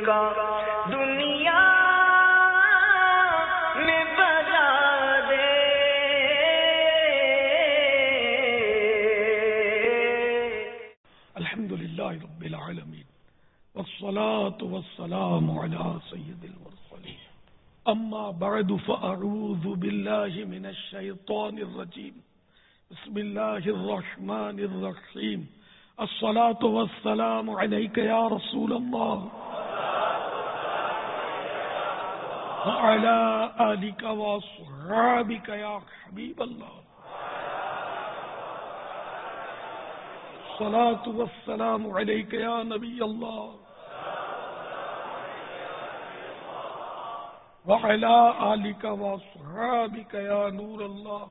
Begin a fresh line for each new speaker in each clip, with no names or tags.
کا دنیا میں بجا دے.
الحمدللہ رب العالمین والصلاة والسلام علی سید المرسلین. اما بعد فاعوذ باللہ من الشیطان الرجیم. بسم اللہ الرحمن الرحیم. الصلاة والسلام علیک یا رسول اللہ وعلی آلک واصحابک یا حبیب اللہ. الصلاة والسلام علیک یا نبی اللہ وعلی آلک واصحابک یا نور اللہ.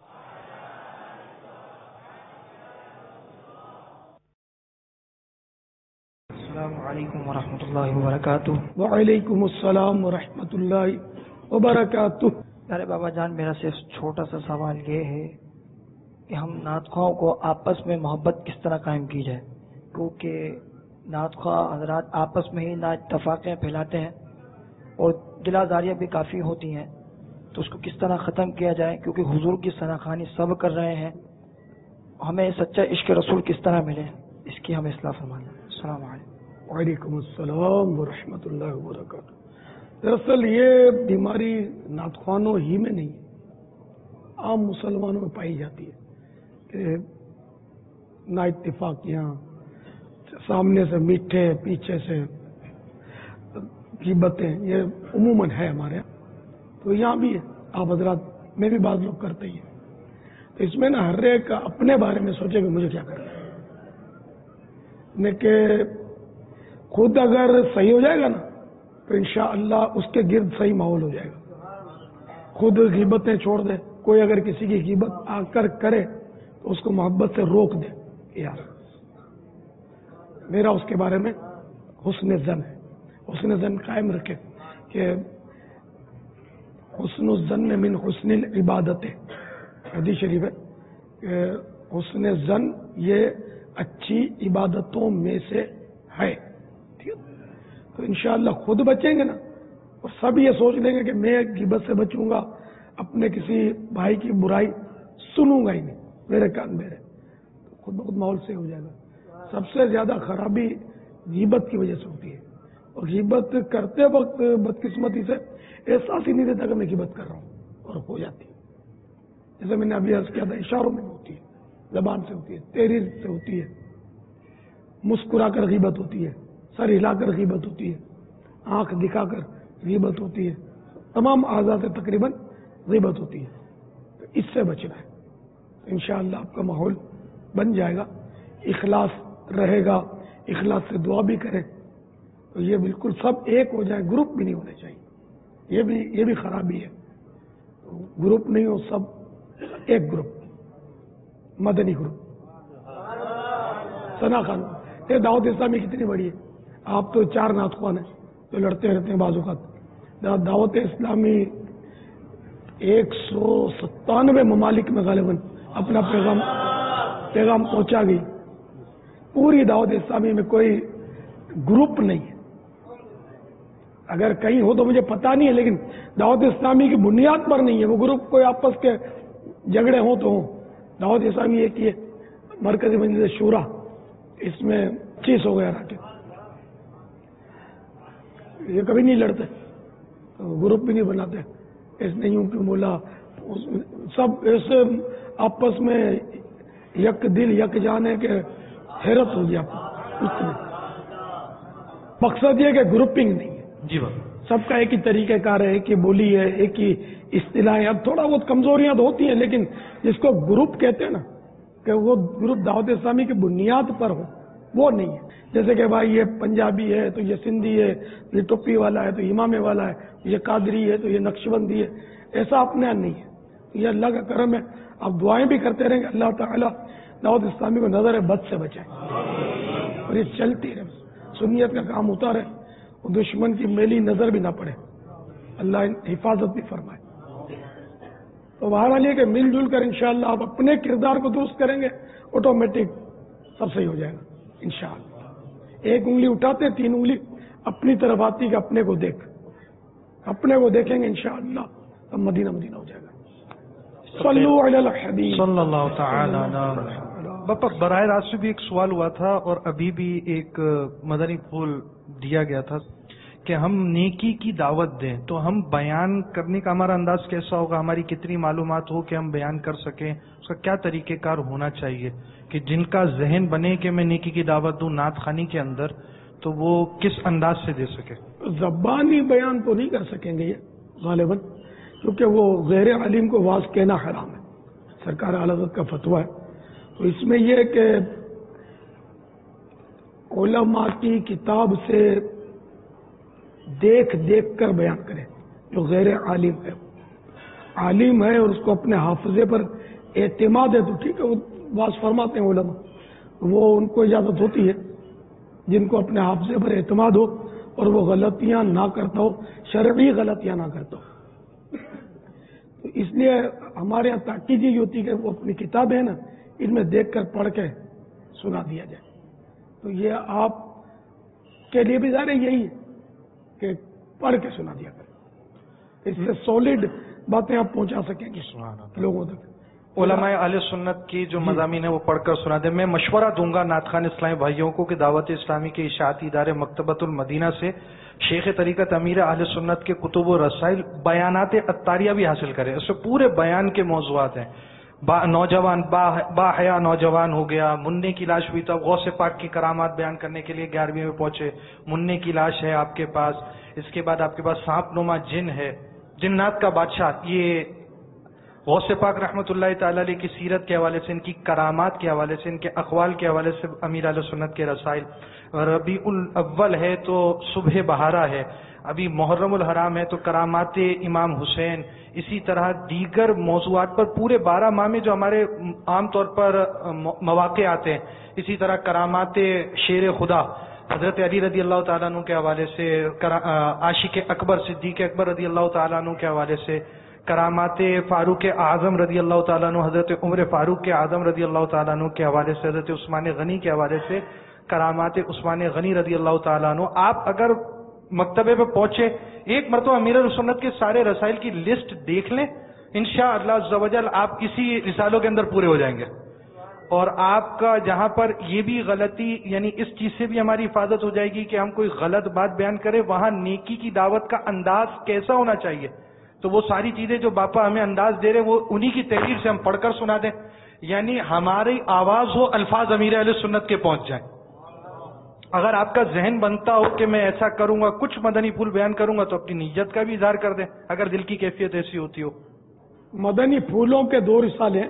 السلام علیکم ورحمۃ اللہ وبرکاتہ.
وعلیکم السلام ورحمۃ اللہ وبرکاتہ.
ارے بابا جان، میرا صرف چھوٹا سا سوال یہ ہے کہ ہم نعت خواہوں کو آپس میں محبت کس طرح قائم کی جائے، کیونکہ نعت خواہ حضرات آپس میں ہی نا اتفاقیں پھیلاتے ہیں اور دل آزاریاں بھی کافی ہوتی ہیں، تو اس کو کس طرح ختم کیا جائے، کیونکہ حضور کی ثناخوانی سب کر رہے ہیں. ہمیں سچا عشق رسول کس طرح ملے، اس کی ہمیں اصلاح فرمانا. السلام علیکم.
وعلیکم السلام ورحمۃ اللہ وبرکاتہ. دراصل یہ بیماری نعت خوانوں ہی میں نہیں، عام مسلمانوں میں پائی جاتی ہے کہ نا اتفاقیاں، سامنے سے میٹھے پیچھے سے غیبتیں، یہ عموماً ہے ہمارے یہاں، تو یہاں بھی ہے، آپ حضرات میں بھی بعض لوگ کرتے ہی ہیں. تو اس میں نا ہر ایک اپنے بارے میں سوچے کہ مجھے کیا کرنا ہے، کہ خود اگر صحیح ہو جائے گا نا تو انشاءاللہ اس کے گرد صحیح ماحول ہو جائے گا. خود غیبتیں چھوڑ دے، کوئی اگر کسی کی غیبت آ کر کرے تو اس کو محبت سے روک دے، یار میرا اس کے بارے میں حسن ظن ہے. حسن ظن قائم رکھے کہ حسن الظن من حسن العبادت، حدیث شریف ہے کہ حسن ظن یہ اچھی عبادتوں میں سے ہے. ٹھیک ہے، تو انشاءاللہ خود بچیں گے نا، اور سب یہ سوچ لیں گے کہ میں غیبت سے بچوں گا، اپنے کسی بھائی کی برائی سنوں گا ہی نہیں، میرے کان میرے، تو خود بخود ماحول سے ہو جائے گا. سب سے زیادہ خرابی غیبت کی وجہ سے ہوتی ہے، اور غیبت کرتے وقت بدقسمتی سے احساس ہی نہیں دیتا کہ میں غیبت کر رہا ہوں، اور ہو جاتی ہے. جیسے میں نے ابھی عرض کیا تھا، اشاروں میں ہوتی ہے، زبان سے ہوتی ہے، تحریر سے ہوتی ہے، مسکرا کر غیبت ہوتی ہے، سر ہلا کر غیبت ہوتی ہے، آنکھ دکھا کر غیبت ہوتی ہے، تمام اعضاء سے تقریباً غیبت ہوتی ہے. تو اس سے بچنا ہے. انشاءاللہ آپ کا ماحول بن جائے گا، اخلاص رہے گا، اخلاص سے دعا بھی کریں تو یہ بالکل سب ایک ہو جائے. گروپ بھی نہیں ہونے چاہیے، یہ بھی خرابی ہے. گروپ نہیں ہو، سب ایک گروپ، مدنی گروپ. ثنا خان، یہ دعوت اسلامی کتنی بڑی ہے، آپ تو 4 نعت خوان ہیں تو لڑتے رہتے ہیں بعض اوقات. دعوت اسلامی 197 ممالک میں غالباً اپنا پیغام پہنچا گئی. پوری دعوت اسلامی میں کوئی گروپ نہیں ہے، اگر کہیں ہو تو مجھے پتا نہیں ہے، لیکن دعوت اسلامی کی بنیاد پر نہیں ہے وہ گروپ. کوئی آپس کے جھگڑے ہوں تو ہوں. دعوت اسلامی ایک ہی ہے، مرکزی مجلس شورا، اس میں 25 ہو گیا راکے، یہ کبھی نہیں لڑتے، گروپ بھی نہیں بناتے. اس نے یوں کیوں بولا، سب ایسے آپس میں یک دل یک جان ہے کہ حیرت ہوگی آپ کو. مقصد یہ کہ گروپنگ نہیں ہے جی، سب کا ایک ہی طریقہ کار ہے، ایک ہی بولی ہے، ایک ہی اصطلاح ہے. اب تھوڑا بہت کمزوریاں تو ہوتی ہیں، لیکن جس کو گروپ کہتے ہیں نا، کہ وہ گروپ دعوت اسلامی کی بنیاد پر ہو، وہ نہیں ہے. جیسے کہ بھائی یہ پنجابی ہے تو یہ سندھی ہے، یہ ٹوپی والا ہے تو امامے والا ہے، یہ قادری ہے تو یہ نقشبندی ہے، ایسا اپنے یہاں نہیں ہے. یہ اللہ کا کرم ہے. آپ دعائیں بھی کرتے رہیں گے، اللہ تعالیٰ دعوت اسلامی کو نظر بد سے بچائے اور یہ چلتی رہے، سنیت کا کام ہوتا رہے، اور دشمن کی میلی نظر بھی نہ پڑے، اللہ حفاظت بھی فرمائے. تو بہرحال یہ کہ مل جل کر انشاءاللہ آپ اپنے کردار کو درست کریں گے، آٹومیٹک سب صحیح ہو جائے گا انشاءاللہ. ایک انگلی اٹھاتے 3 انگلی अपनी तरफ आती कि अपने को देख, अपने को देखेंगे इंशाअल्लाह तब मदीना मदीना हो जाएगा। सल्लु अलल हबीब
सल्लल्लाहु तआला अलैहि वसल्लम। बापा बराह रास्त भी एक सवाल हुआ था और अभी भी एक मदनी फूल दिया गया था कि हम नेकी की दावत दें तो हम बयान करने का हमारा अंदाज कैसा होगा, हमारी कितनी मालूमात हो कि हम बयान कर सकें, उसका क्या तरीक़ेकार होना चाहिए कि जिनका जहन बने कि मैं नेकी की दावत दूं नात खानी के अंदर, तो वो किस अंदाज से दे सके।
ज़बानी बयान तो नहीं कर सकेंगे ये गालिबन, क्योंकि वो गैर अलीम को वाज कहना हराम है, सरकार आला हज़रत का फतवा है। तो इसमें यह है कि उलमा की किताब से देख देख कर बयान करें। जो गैर आलिम है, आलिम है और उसको अपने हाफजे पर एतमाद है तो ठीक है, वो वाज फरमाते हैं उलमा, वो उनको इजाजत होती है। जिनको अपने हाफजे पर एतमाद हो और वो गलतियां ना करता हो, शरई गलतियां ना करता हो, तो इसलिए हमारे यहाँ ताकीद ये होती है कि वो अपनी किताब है ना, इनमें देख कर पढ़ के सुना दिया जाए। तो ये आप के लिए भी ज़ाहिर यही है कि पढ़ के सुना दिया करें, इससे सॉलिड बातें आप पहुंचा सकेंगे लोगों तक।
उलमाए अहले सुन्नत की जो मज़ामीन है वो पढ़कर सुना दे। मैं मशवरा दूंगा नात खान इस्लामी भाइयों को कि दावत इस्लामी के इशाअती इदारे मकतबतुल मदीना से शेख तरीक़त अमीर अहले सुन्नत के कुतुब व रसाइल बयानात अत्तारिया भी हासिल करें। इसमें पूरे बयान के मौज़ूआत हैं। नौजवान बाहया नौजवान हो गया, मुन्ने की लाश हुई तब गौसे पाक की करामात बयान करने के लिए 11वीं में पहुंचे, मुन्ने की लाश है आपके पास। इसके बाद आपके पास सांप नुमा जिन है, जिन्नात का बादशाह। ये गौसे पाक रहमतुल्लाह तआला अलैह की सीरत के हवाले से, इनकी करामात के हवाले से, इनके अक़वाल के हवाले से अमीर अहले सुन्नत के रसाइल। रबीउल अव्वल है तो सुबह बहारा है, अभी मुहर्रमुल हराम है तो करामात इमाम हुसैन। इसी तरह दीगर मौज़ूआत पर पूरे 12 माह में जो हमारे आम तौर पर मौक़े आते हैं, इसी तरह करामात शेर खुदा हजरत अली रदी अल्लाह तआला अन्हु के हवाले से, आशिक अकबर सिद्दीक़ अकबर रदी अल्लाह तआला अन्हु के हवाले से, करामात फारूक आज़म रदी अल्लाह तआला अन्हु, हजरत उमर फारूक के आज़म रदी अल्लाह तआला अन्हु के हवाले से, हजरत उस्मान गनी के हवाले से करामात उस्मान गनी रदी अल्लाह तआला अन्हु। आप अगर मकतबे पे पहुंचे, एक मरतबा अमीरुल सुन्नत के सारे रसाइल की लिस्ट देख लें, इंशाअल्लाह अज़्ज़ व जल आप इसी रिसालों के अंदर पूरे हो जाएंगे। और आपका जहां पर ये भी गलती, यानी इस चीज से भी हमारी हिफाजत हो जाएगी कि हम कोई गलत बात बयान करें, वहां नेकी की दावत का अंदाज कैसा होना चाहिए, तो वो सारी चीजें जो बापा हमें अंदाज दे रहे हैं वो उन्हीं की तहरीर से हम पढ़कर सुना दें, यानी हमारी आवाज हो अल्फाज अमीर अहले सुन्नत के पहुंच जाए। अगर आपका जहन बनता हो कि मैं ऐसा करूंगा, कुछ मदनी फूल बयान करूंगा, तो अपनी नीयत का भी इजहार कर दें अगर दिल की कैफियत ऐसी होती हो।
मदनी फूलों के 2 रिसाले,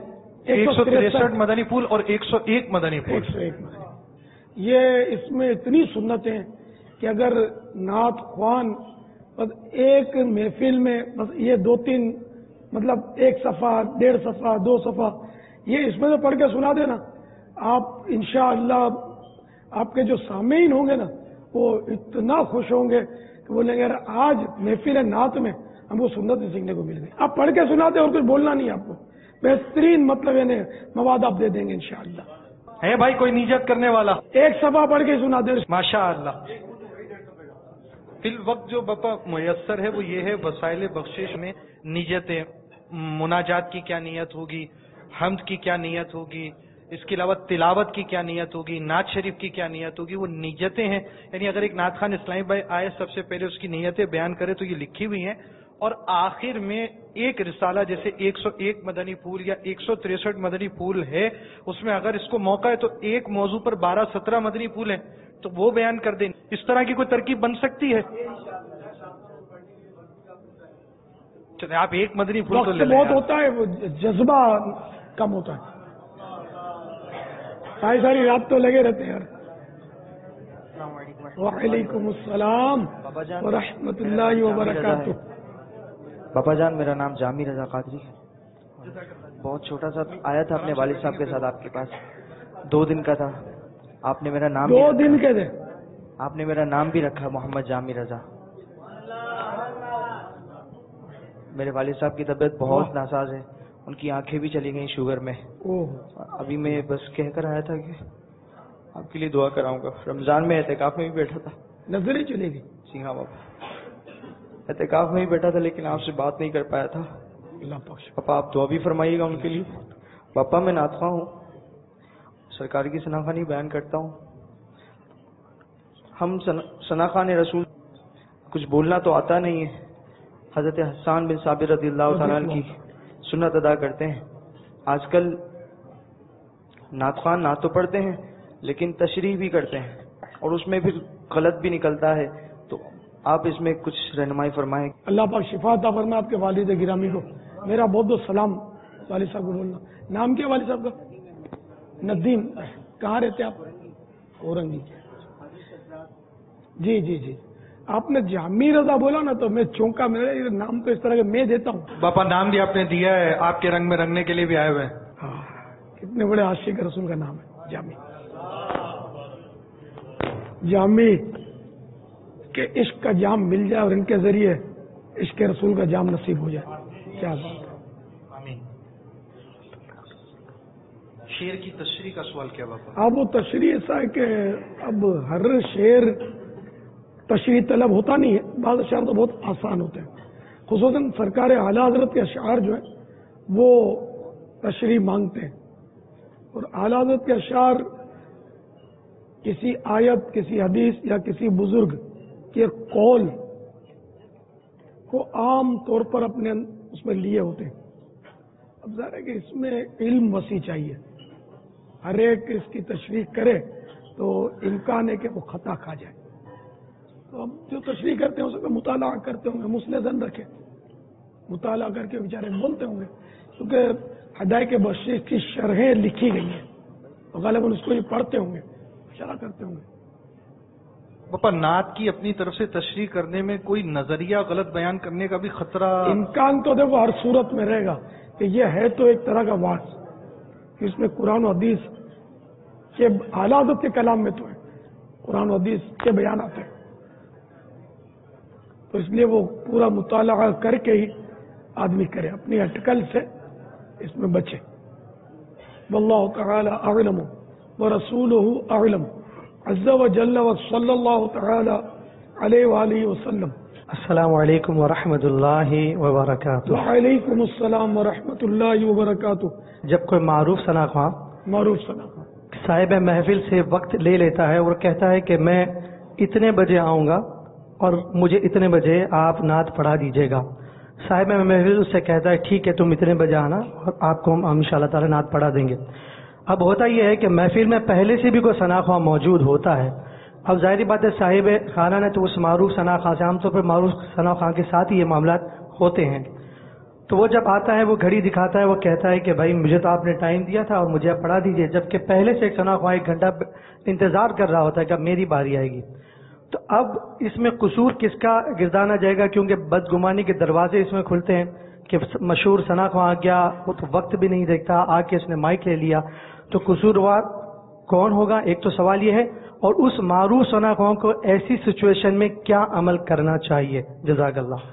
163 मदनी फूल और 101 मदनी फूल।
101 मदनी। ये इसमें इतनी सुन्नत है कि अगर नात ख्वान बस एक महफिल में बस ये 2-3 मतलब 1 सफ़ा 1.5 सफ़ा 2 सफ़ा ये इसमें से पढ़ के सुना देना, आप इंशाअल्लाह आपके जो सामीन होंगे ना वो इतना खुश होंगे कि बोलेंगे यार आज महफिल नात में हमको सुन्नत सीखने को मिल गई। आप पढ़ के सुनाते और कुछ बोलना नहीं, आपको बेहतरीन मतलब यानी मवाद आप दे देंगे इंशाअल्लाह।
है भाई कोई नियत करने वाला?
1 सफ़ा पढ़ के सुना दे
माशाअल्लाह। फिल वक्त जो बापा मुयस्सर है वो ये है, वसाइल बख्शिश में नियतें, मुनाजात की क्या नियत होगी, हम्द की क्या नियत होगी, इसके अलावा तिलावत की क्या नियत होगी, नात शरीफ की क्या नियत होगी, वो नियतें हैं। यानी अगर एक नात खान इस्लामी भाई आए सबसे पहले उसकी नियतें बयान करे तो ये लिखी हुई हैं, और आखिर में एक रिसाला जैसे 101 मदनी फूल या 163 मदनी फूल है, उसमें अगर इसको मौका है तो एक मौजू पर 12-17 मदनी फूल है तो वो बयान कर दें। इस तरह की कोई तरकीब बन सकती है? चलिए आप एक मदनी फूल तो ले लें।
बहुत होता है, वो जज्बा कम होता है, सारी रात तो लगे रहते हैं यार। वालेकुम अस्सलाम व रहमतुल्लाहि व बरकातुहू।
बाबा जान, मेरा नाम जामी रजा कादरी है। बहुत छोटा सा आया था अपने वालिद साहब के साथ आपके पास, 2 दिन का था। आपने मेरा नाम
2 दिन के थे,
आपने मेरा नाम भी रखा मोहम्मद जामी रजा। मेरे वालिद साहब की तबीयत बहुत नासाज है, उनकी आंखें भी चली गई शुगर में। अभी मैं बस कहकर आया था कि आपके लिए दुआ कराऊंगा। रमजान में एहतिकाफ में भी बैठा था।
نظر ہی چلے گی.
جی ہاں باپا, اعتکاف میں ہی بیٹھا تھا لیکن آپ سے بات نہیں کر پایا تھا.
اللہ پاک.
پاپا آپ دعا بھی فرمائیے گا ان کے لیے. پاپا میں نعت خواں ہوں, سرکار کی ثنا خوانی بیان کرتا ہوں. ہم ثنا خوان رسول کچھ بولنا تو آتا نہیں ہے. حضرت حسان بن ثابت رضی اللہ تعالیٰ عنہ کی سنت ادا کرتے ہیں. آج کل نعت خوان نعت تو پڑھتے ہیں لیکن تشریح بھی کرتے ہیں اور اس میں پھر غلط بھی نکلتا ہے, تو آپ اس میں کچھ رہنمائی فرمائیں.
اللہ پاک شفا عطا فرمائے آپ کے والد گرامی کو. میرا بہت بہت سلام والد صاحب کو بولنا. نام کیا والد صاحب کا؟ ندیم. کہاں رہتے آپ؟ اورنگی. جی جی جی. آپ نے جامی رضا بولا نا تو میں چونکا. میرا نام تو اس طرح کا میں دیتا ہوں.
باپا نام بھی آپ نے دیا ہے, آپ کے رنگ میں رنگنے کے لیے بھی آئے ہوئے ہیں.
ہاں, کتنے بڑے عاشق رسول کا نام ہے جامی. جامی کہ عشق کا جام مل جائے اور ان کے ذریعے عشق رسول کا جام نصیب ہو جائے. کیا بات ہے.
آمین. شعر کی تشریح کا سوال کیا باپا؟
اب وہ تشریح ایسا ہے کہ اب ہر شعر تشریح طلب ہوتا نہیں ہے. بعض اشعار تو بہت آسان ہوتے ہیں, خصوصاً سرکار اعلیٰ حضرت کے اشعار جو ہیں وہ تشریح مانگتے ہیں. اور اعلیٰ حضرت کے اشعار کسی آیت, کسی حدیث یا کسی بزرگ کے قول کو عام طور پر اپنے اس میں لیے ہوتے ہیں. اب ظاہر ہے کہ اس میں علم وسیع چاہیے. ہر ایک اس کی تشریح کرے تو امکان ہے کہ وہ خطا کھا جائے. تو اب جو تشریح کرتے ہیں اس کا مطالعہ کرتے ہوں گے, مسلح زن رکھے, مطالعہ کر کے بیچارے بولتے ہوں گے, کیونکہ ہدایت بخشش کی شرحیں لکھی گئی ہیں تو غالباً اس کو یہ پڑھتے ہوں گے, اشارہ کرتے ہوں گے.
باپا نعت کی اپنی طرف سے تشریح کرنے میں کوئی نظریہ غلط بیان کرنے کا بھی خطرہ؟
امکان تو دیکھو ہر صورت میں رہے گا کہ یہ ہے تو ایک طرح کا واز کہ اس میں قرآن و حدیث کے اعلیٰ حضرت کے کلام میں تو ہے, قرآن و حدیث کے بیانات ہیں, تو اس لیے وہ پورا مطالعہ کر کے ہی آدمی کرے, اپنی اٹکل سے اس میں بچے. واللہ تعالی اعلم ورسولہ اعلم عز وجل وصلی اللہ تعالی علیہ وآلہ وسلم.
السلام علیکم ورحمۃ اللہ وبرکاتہ.
وعلیکم السلام ورحمۃ اللہ وبرکاتہ.
جب کوئی معروف ثنا خواں صاحب محفل سے وقت لے لیتا ہے اور کہتا ہے کہ میں اتنے بجے آؤں گا اور مجھے اتنے بجے آپ نعت پڑھا دیجیے گا, صاحب محفل اس سے کہتا ہے ٹھیک ہے تم اتنے بجے آنا اور آپ کو ہم ان شاء اللہ تعالیٰ نعت پڑھا دیں گے. اب ہوتا یہ ہے کہ محفل میں پہلے سے بھی کوئی ثنا خواں موجود ہوتا ہے. اب ظاہری بات ہے صاحب خانہ نے تو اس معروف ثنا خواں سے, عام طور پر معروف ثنا خواں کے ساتھ ہی یہ معاملات ہوتے ہیں, تو وہ جب آتا ہے وہ گھڑی دکھاتا ہے, وہ کہتا ہے کہ بھائی مجھے تو آپ نے ٹائم دیا تھا اور مجھے آپ پڑھا دیجیے, جبکہ پہلے سے ایک ثنا خواں 1 گھنٹہ انتظار کر رہا ہوتا ہے کہ اب میری باری آئے گی. تو اب اس میں قصور کس کا گردانا جائے گا, کیونکہ بدگمانی کے دروازے اس میں کھلتے ہیں کہ مشہور ثنا خواں آ گیا, وہ تو وقت بھی نہیں دیکھتا, آ کے اس نے مائک لے لیا, تو قصوروار کون ہوگا؟ ایک تو سوال یہ ہے, اور اس معروف ثنا خواں کو ایسی سچویشن میں کیا عمل کرنا چاہیے؟ جزاک اللہ.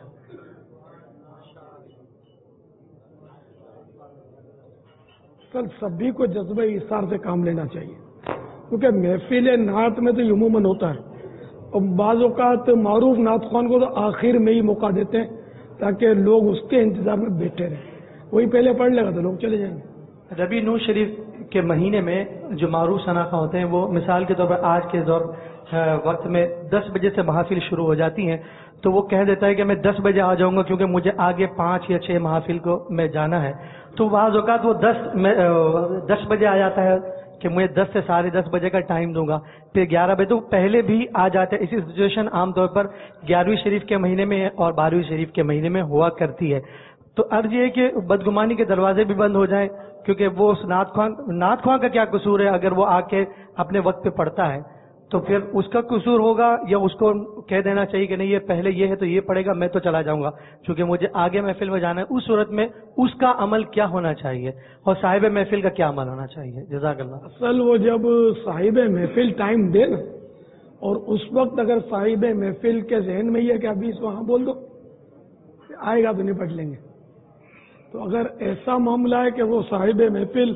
کل سبھی کو جذبہ ایثار سے کام لینا چاہیے, کیونکہ محفل نعت میں تو عموماً ہوتا ہے, اور بعض اوقات معروف نعت خوان کو تو آخر میں ہی موقع دیتے ہیں تاکہ لوگ اس کے انتظار میں بیٹھے رہیں. وہی پہلے پڑھ لے گا تو لوگ چلے جائیں گے.
ربیع نور شریف کے مہینے میں جو معروف ثنا خواں ہوتے ہیں وہ مثال کے طور پر آج کے دور وقت میں 10 بجے سے محافل شروع ہو جاتی ہیں, تو وہ کہہ دیتا ہے کہ میں 10 بجے آ جاؤں گا کیونکہ مجھے آگے 5 یا 6 محافل کو میں جانا ہے. تو بعض اوقات وہ 10 بجے آ جاتا ہے کہ مجھے 10 سے 10:30 بجے کا ٹائم دوں گا, پھر 11 بجے, تو پہلے بھی آ جاتے ہیں. اسی سچویشن عام طور پر 11ویں شریف کے مہینے میں اور 12ویں شریف کے مہینے میں ہوا کرتی ہے. تو عرض یہ ہے کہ بدگمانی کے دروازے بھی بند ہو جائیں, کیونکہ وہ اس نعت خواں کا کیا قصور ہے؟ اگر وہ آ کے اپنے وقت پہ پڑھتا ہے تو پھر اس کا قصور ہوگا, یا اس کو کہہ دینا چاہیے کہ نہیں یہ پہلے یہ ہے تو یہ پڑھے گا, میں تو چلا جاؤں گا کیونکہ مجھے آگے محفل میں جانا ہے. اس صورت میں اس کا عمل کیا ہونا چاہیے اور صاحب محفل کا کیا عمل ہونا چاہیے؟ جزاک اللہ.
اصل وہ جب صاحب محفل ٹائم دے نا, اور اس وقت اگر صاحب محفل کے ذہن میں یہ ہے کہ ابھی اس وہاں بول دو, آئے گا تو نپٹ لیں گے. تو اگر ایسا معاملہ ہے کہ وہ صاحب محفل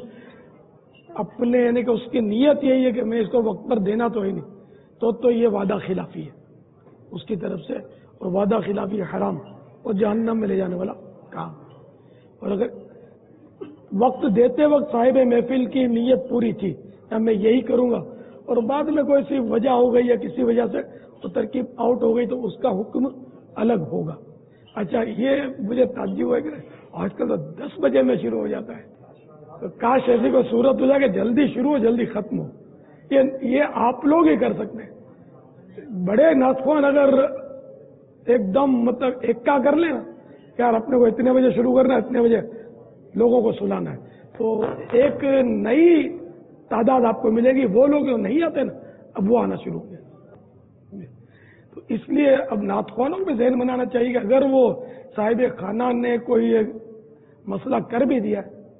اپنے یعنی کہ اس کی نیت یہی ہے کہ میں اس کو وقت پر دینا تو ہی نہیں, تو یہ وعدہ خلافی ہے. اس کی طرف سے، اور وعدہ خلافی حرام اور جہنم میں لے جانے والا کام. اور اگر وقت دیتے وقت صاحب محفل کی نیت پوری تھی میں یہی کروں گا، اور بعد میں کوئی سی وجہ ہو گئی یا کسی وجہ سے تو ترکیب آؤٹ ہو گئی تو اس کا حکم الگ ہوگا. اچھا، یہ مجھے تعجب ہوا کہ آج کل تو 10 بجے میں شروع ہو جاتا ہے، تو کاش ایسی کوئی صورت ہو جائے کہ جلدی شروع ہو جلدی ختم ہو. یہ آپ لوگ ہی کر سکتے ہیں. بڑے ناطخوان اگر ایک دم مطلب ایک کا کر لیں نا، یار اپنے کو اتنے بجے شروع کرنا ہے، اتنے بجے لوگوں کو سلانا ہے، تو ایک نئی تعداد آپ کو ملے گی. وہ لوگ جو نہیں آتے نا اب وہ آنا شروع ہو گئے. تو اس لیے اب ناطخوانوں کو بھی ذہن بنانا چاہیے کہ اگر وہ صاحب خانہ نے کوئی مسئلہ کر بھی دیا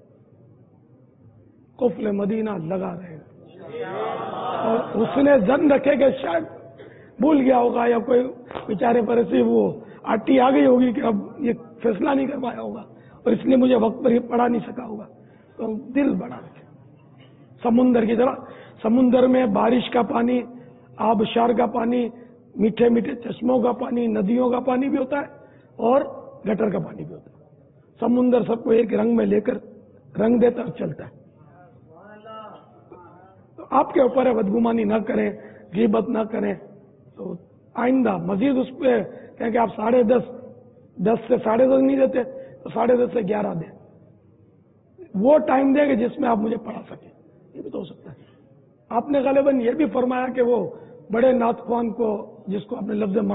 قفل مدینہ لگا رہے گا، اور اس نے ظن رکھے کہ شاید بھول گیا ہوگا یا کوئی بیچارے پر ایسی وہ آٹی آ گئی ہوگی کہ اب یہ فیصلہ نہیں کر پایا ہوگا اور اس لیے مجھے وقت پر یہ پڑھا نہیں سکا ہوگا، تو دل بڑا رکھے. سمندر کی طرح، سمندر میں بارش کا پانی، آبشار کا پانی، میٹھے میٹھے چشموں کا پانی، ندیوں کا پانی بھی ہوتا ہے اور گٹر کا پانی بھی ہوتا ہے. سمندر سب کو ایک رنگ میں لے کر رنگ دیتا اور چلتا ہے. تو آپ کے اوپر ہے بدگمانی نہ کریں، غیبت نہ کریں. تو آئندہ مزید اس پہ کہ آپ 10:30 10 سے 10:30 نہیں دیتے تو 10:30 سے 11 دیں. وہ ٹائم دیں کہ جس میں آپ مجھے پڑھا سکیں. یہ بھی تو ہو سکتا ہے. آپ نے غالباً یہ بھی فرمایا کہ وہ بڑے نعت خوان کو، جس کو آپ نے لفظ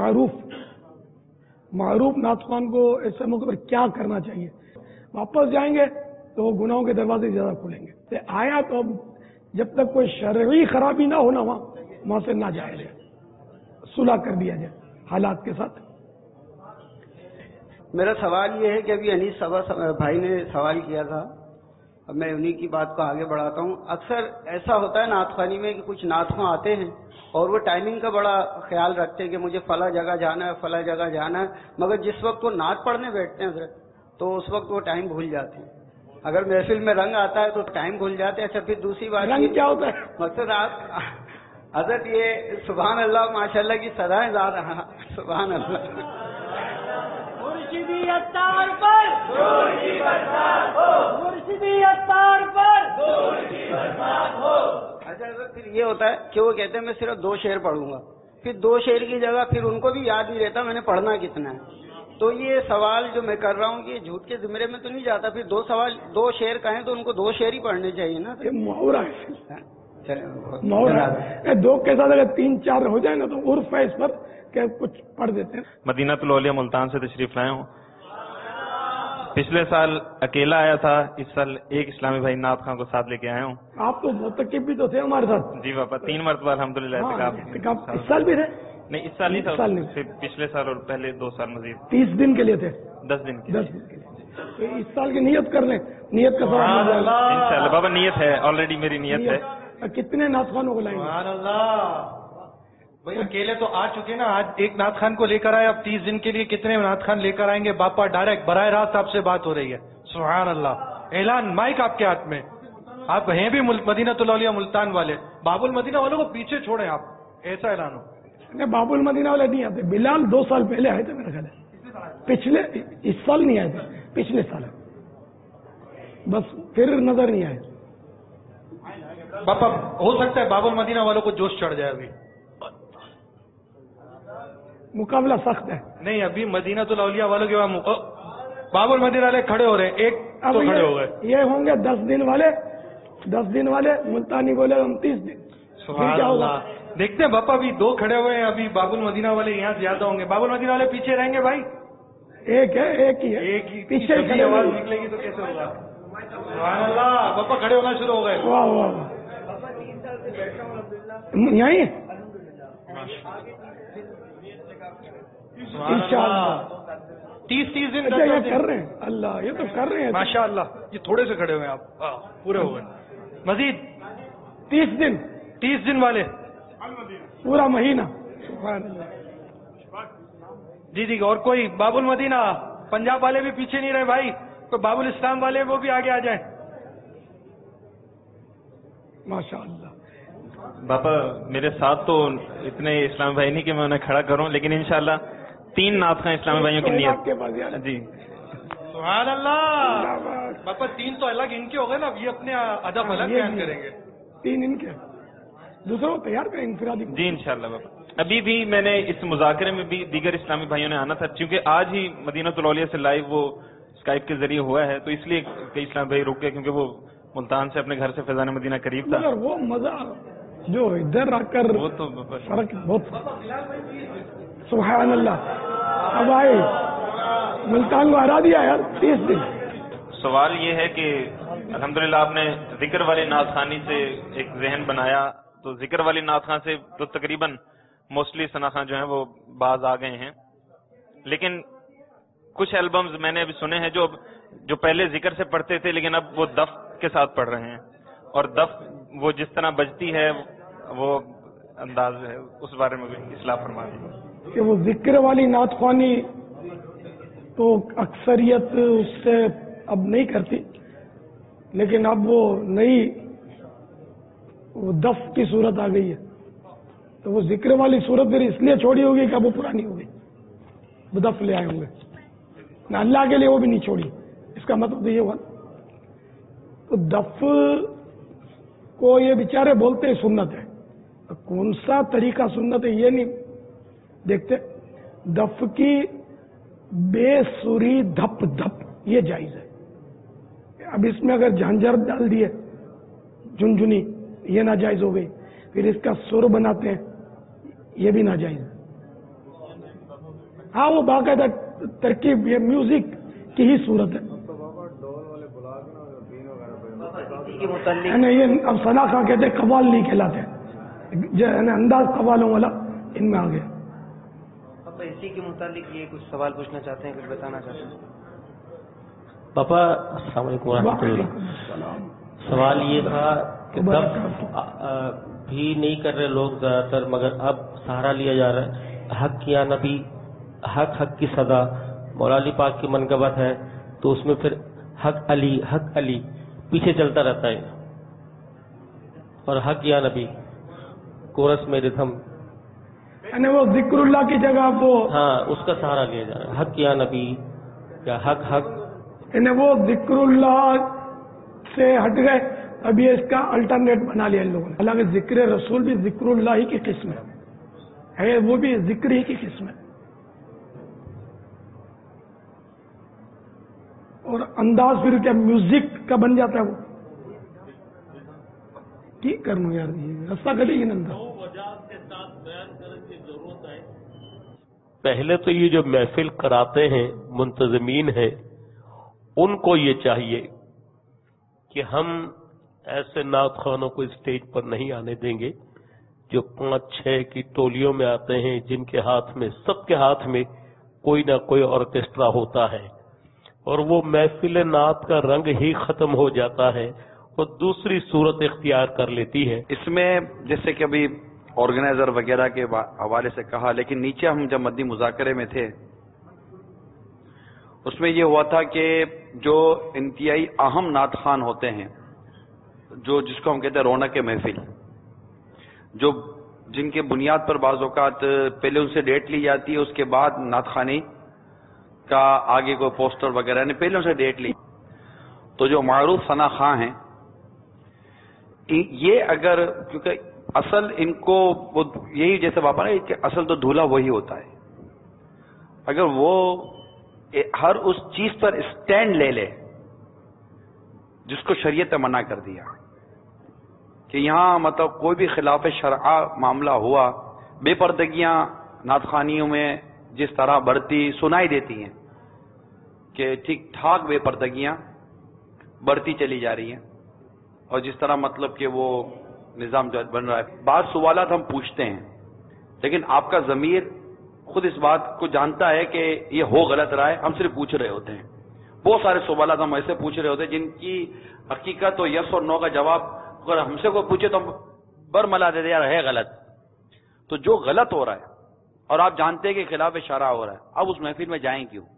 معروف نعت خوان کو ایسے موقع پر کیا کرنا چاہیے؟ واپس جائیں گے تو وہ گناہوں کے دروازے زیادہ کھلیں گے. آیا تو جب تک کوئی شرعی خرابی نہ ہونا وہاں سے نہ جائے جائے، صلح کر دیا جائے حالات کے ساتھ.
میرا سوال یہ ہے کہ ابھی انیس بھائی نے سوال کیا تھا، اب میں انہی کی بات کو آگے بڑھاتا ہوں. اکثر ایسا ہوتا ہے نعت خوانی میں کہ کچھ نعت خواں آتے ہیں اور وہ ٹائمنگ کا بڑا خیال رکھتے ہیں کہ مجھے فلاں جگہ جانا ہے، فلاں جگہ جانا ہے، مگر جس وقت وہ نعت پڑھنے بیٹھتے ہیں حضرت تو اس وقت وہ ٹائم بھول جاتے ہیں. اگر محفل میں رنگ آتا ہے تو ٹائم بھول جاتے ہیں. اچھا، پھر دوسری بات
رنگ کیا ہوتا ہے؟
مقصد حضرت یہ سبحان اللہ ماشاء اللہ کی سدائیں زیادہ رہا. سبحان اللہ. اچھا حضرت، پھر یہ ہوتا ہے کہ وہ کہتے ہیں میں صرف 2 شعر پڑھوں گا، پھر 2 شعر کی جگہ پھر ان کو بھی یاد نہیں رہتا میں نے پڑھنا کتنا ہے. تو یہ سوال جو میں کر رہا ہوں کہ جھوٹ کے زمرے میں تو نہیں جاتا، پھر 2 شعر کہیں تو ان کو 2 شعر ہی پڑھنے چاہیے نا.
یہ محاورہ ہے. 2 کے ساتھ اگر 3-4 ہو جائے نا تو عرف ہے اس پر کہ کچھ پڑھ دیتے ہیں.
مدینہ الاولیاء ملتان سے تشریف لائے ہوں. پچھلے سال اکیلا آیا تھا، اس سال ایک اسلامی بھائی نعت خان کو ساتھ لے کے آئے ہوں.
آپ تو متقب بھی تو تھے ہمارے ساتھ.
جی پاپا، 3 مرتبہ الحمدللہ
اعتکاف. اس سال بھی تھے؟
نہیں، اس سال نہیں تھا، پچھلے سال اور پہلے 2 سال مزید.
30 دن کے لیے تھے؟
10 دن کے لیے.
تو اس سال کی نیت کر لیں، نیت کا ثواب مل جائے گا
انشاءاللہ. بابا نیت ہے، آلریڈی میری نیت ہے.
کتنے نعت خوانوں کو لائیں گے؟
بھائی اکیلے تو آ چکے نا، آج ایک نعت خان کو لے کر آئے، اب 30 دن کے لیے کتنے نعت خان لے کر آئیں گے؟ باپا ڈائریکٹ براہ راست آپ سے بات ہو رہی ہے. سبحان اللہ. اعلان مائک آپ کے ہاتھ میں. آپ ہیں بھی مدینہ الاولیاء ملتان والے، باب المدینہ والوں کو پیچھے چھوڑیں آپ، ایسا اعلان ہو.
باب المدینہ والے نہیں آتے. بلال 2 سال پہلے آئے تھے میرا خیال ہے. پچھلے اس سال نہیں آئے تھے، پچھلے سال بس پھر نظر نہیں آئے.
باپا ہو سکتا ہے باب المدینہ والوں کو جوش چڑھ جائے. ابھی
مقابلہ سخت ہے.
نہیں، ابھی مدینہ الاولیاء والوں کے بعد باب المدینہ والے کھڑے ہو رہے ہیں. ایک تو کھڑے ہو گئے. یہ
ہوں گے 10 دن والے ملتانی بولے ہم 30 دن.
سبحان اللہ. دیکھتے ہیں باپا، ابھی 2 کھڑے ہوئے ہیں، ابھی باب المدینہ والے یہاں زیادہ ہوں گے. باب المدینہ والے پیچھے رہیں گے بھائی.
ایک ہی ہے
ایک ہی
پیچھے
کی آواز نکلے گی تو کیسے ہوگا؟ سبحان اللہ. باپا کھڑے ہونا شروع ہو گئے.
واہ واہ. یہیں انشاءاللہ
30 دن
یہ کر رہے ہیں. اللہ، یہ تو کر رہے ہیں
ماشاء اللہ. یہ تھوڑے سے کھڑے ہوئے ہیں آپ، پورے ہو گئے. مزید 30 دن والے
پورا مہینہ.
جی. اور کوئی باب المدینہ پنجاب والے بھی پیچھے نہیں رہے بھائی، تو باب الاسلام والے وہ بھی آگے آ جائیں.
ماشاء اللہ.
बापा मेरे साथ तो इतने इस्लामी भाई नहीं कि मैं उन्हें खड़ा करूं, लेकिन इंशाल्लाह 3 नात खां इस्लामी भाइयों की नियत जी।
सुभान अल्लाह। बापा 3 तो अलग इनके हो गए ना, ये अपने अदब अलग बयान करेंगे।
3 इनके, दूसरों को तैयार करेंगे इंफरादी
जी इंशाल्लाह बापा। अभी भी मैंने इस मुज़ाकरे में भी दीगर इस्लामी भाइयों ने आना था, क्योंकि आज ही मदीनतुल औलिया से लाइव वो स्काइप के जरिए हुआ है, तो इसलिए कई इस्लामी भाई रुक गए, क्योंकि वो मुल्तान से अपने घर से फैजान मदीना करीब था।
मगर वो मजा जो इधर आकर
वो तो
फर्क बहुत। सुभान अल्लाह। अब आए मुल्तान को हरा दिया यार 30 दिन।
सवाल ये है कि अल्हम्दुलिल्लाह आपने जिक्र वाली नात खानी से एक जहन बनाया, तो जिक्र वाली नात खान से तो तकरीबन मोस्टली सना खान जो है वो बाज आ गए हैं, लेकिन कुछ एल्बम्स मैंने अभी सुने हैं जो पहले जिक्र से पढ़ते थे, लेकिन अब वो दफ के साथ पढ़ रहे हैं, और दफ वो जिस तरह बजती है वो अंदाज है, उस बारे में भी इस्लाह फरमा दी
कि वो जिक्र वाली नात ख्वानी तो अक्सरियत उससे अब नहीं करती, लेकिन अब वो नई वो दफ की सूरत आ गई है, तो वो जिक्र वाली सूरत फिर इसलिए छोड़ी होगी कि अब वो पुरानी हो गई, वो दफ ले आए होंगे ना, अल्लाह के लिए वो भी नहीं छोड़ी। इसका मतलब तो ये हुआ, तो दफ को ये बेचारे बोलते हैं सुन्नत है, तो कौन सा तरीका सुन्नत है ये नहीं देखते। दफ की बेसुरी धप धप ये जायज है। अब इसमें अगर झांझर डाल दिए झुनझुनी ये नाजायज हो गई, फिर इसका सुर बनाते हैं ये भी नाजायज है। हाँ वो बाकायदा तरकीब ये म्यूजिक की ही सूरत है। ये अब सना खां कहते कवाल नहीं कहलाते, जो है ना अंदाज कवालों वाला इनमें आ गया।
पापा इसी के मुतालिक ये कुछ सवाल पूछना चाहते हैं, कुछ बताना चाहते हैं?
पापा अस्सलाम वालेकुम रहमतुल्लाह। सवाल ये था कि दफ भी नहीं कर रहे लोग ज्यादातर, मगर अब सहारा लिया जा रहा है। हक या नबी, हक हक की सदा मौला अली पाक की मनकबत है, तो उसमें फिर हक अली पीछे चलता रहता है, और हक या नबी कोरस में रिथम,
यानी वो जिक्रुल्लाह की जगह वो,
हाँ उसका सहारा लिया जा रहा है। हक या नबी या हक
यानी वो जिक्रुल्लाह से हट गए, अब ये इसका अल्टरनेट बना लिया इन लोगों ने। हालांकि जिक्र रसूल भी जिक्रुल्लाह ही की किस्म है, वो भी जिक्र ही की किस्म है, और अंदाज फिर क्या म्यूजिक का बन जाता है वो। की करूं यार, ये रास्ता करेगी नंदा।
पहले तो ये जो महफिल कराते हैं मुंतजमीन हैं, उनको ये चाहिए कि हम ऐसे नात खानों को स्टेज पर नहीं आने देंगे जो 5-6 की टोलियों में आते हैं, जिनके हाथ में, सबके हाथ में कोई ना कोई ऑर्केस्ट्रा होता है, और वो महफिल नात का रंग ही खत्म हो जाता है और दूसरी सूरत इख्तियार कर लेती है।
इसमें जैसे कि अभी ऑर्गेनाइजर वगैरह के हवाले से कहा, लेकिन नीचे हम जब मद्दी मुज़ाकरे में थे उसमें ये हुआ था कि जो इंतहाई अहम नात खान होते हैं, जो जिसको हम कहते हैं रौनक के महफिल, जो जिनके बुनियाद पर बाज़ औक़ात पहले उनसे डेट ली जाती है, उसके बाद नात खानी का आगे कोई पोस्टर वगैरह ने पहले उनसे डेट ली, तो जो मारूफ सना खां हैं ये अगर, क्योंकि असल इनको वो यही जैसे बापा ना कि असल तो दूल्हा वही होता है, अगर वो हर उस चीज पर स्टैंड ले ले जिसको शरीयत ने मना कर दिया, कि यहां मतलब कोई भी खिलाफ शरआ मामला हुआ, बेपर्दगियां नातखानियों में जिस तरह बढ़ती सुनाई देती हैं कि ठीक ठाक बेपर्दगियां बढ़ती चली जा रही हैं, और जिस तरह मतलब कि वो निजाम जो बन रहा है, बात सवालात हम पूछते हैं, लेकिन आपका ज़मीर खुद इस बात को जानता है कि ये हो गलत रहा है, हम सिर्फ पूछ रहे होते हैं। बहुत सारे सवालात हम ऐसे पूछ रहे होते हैं जिनकी हकीकत और यस और नो का जवाब अगर हमसे कोई पूछे तो हम बरमला दे दे यार है गलत। तो जो गलत हो रहा है और आप जानते हैं कि खिलाफ शरअ हो रहा है, अब उस महफिल में जाएं क्यों?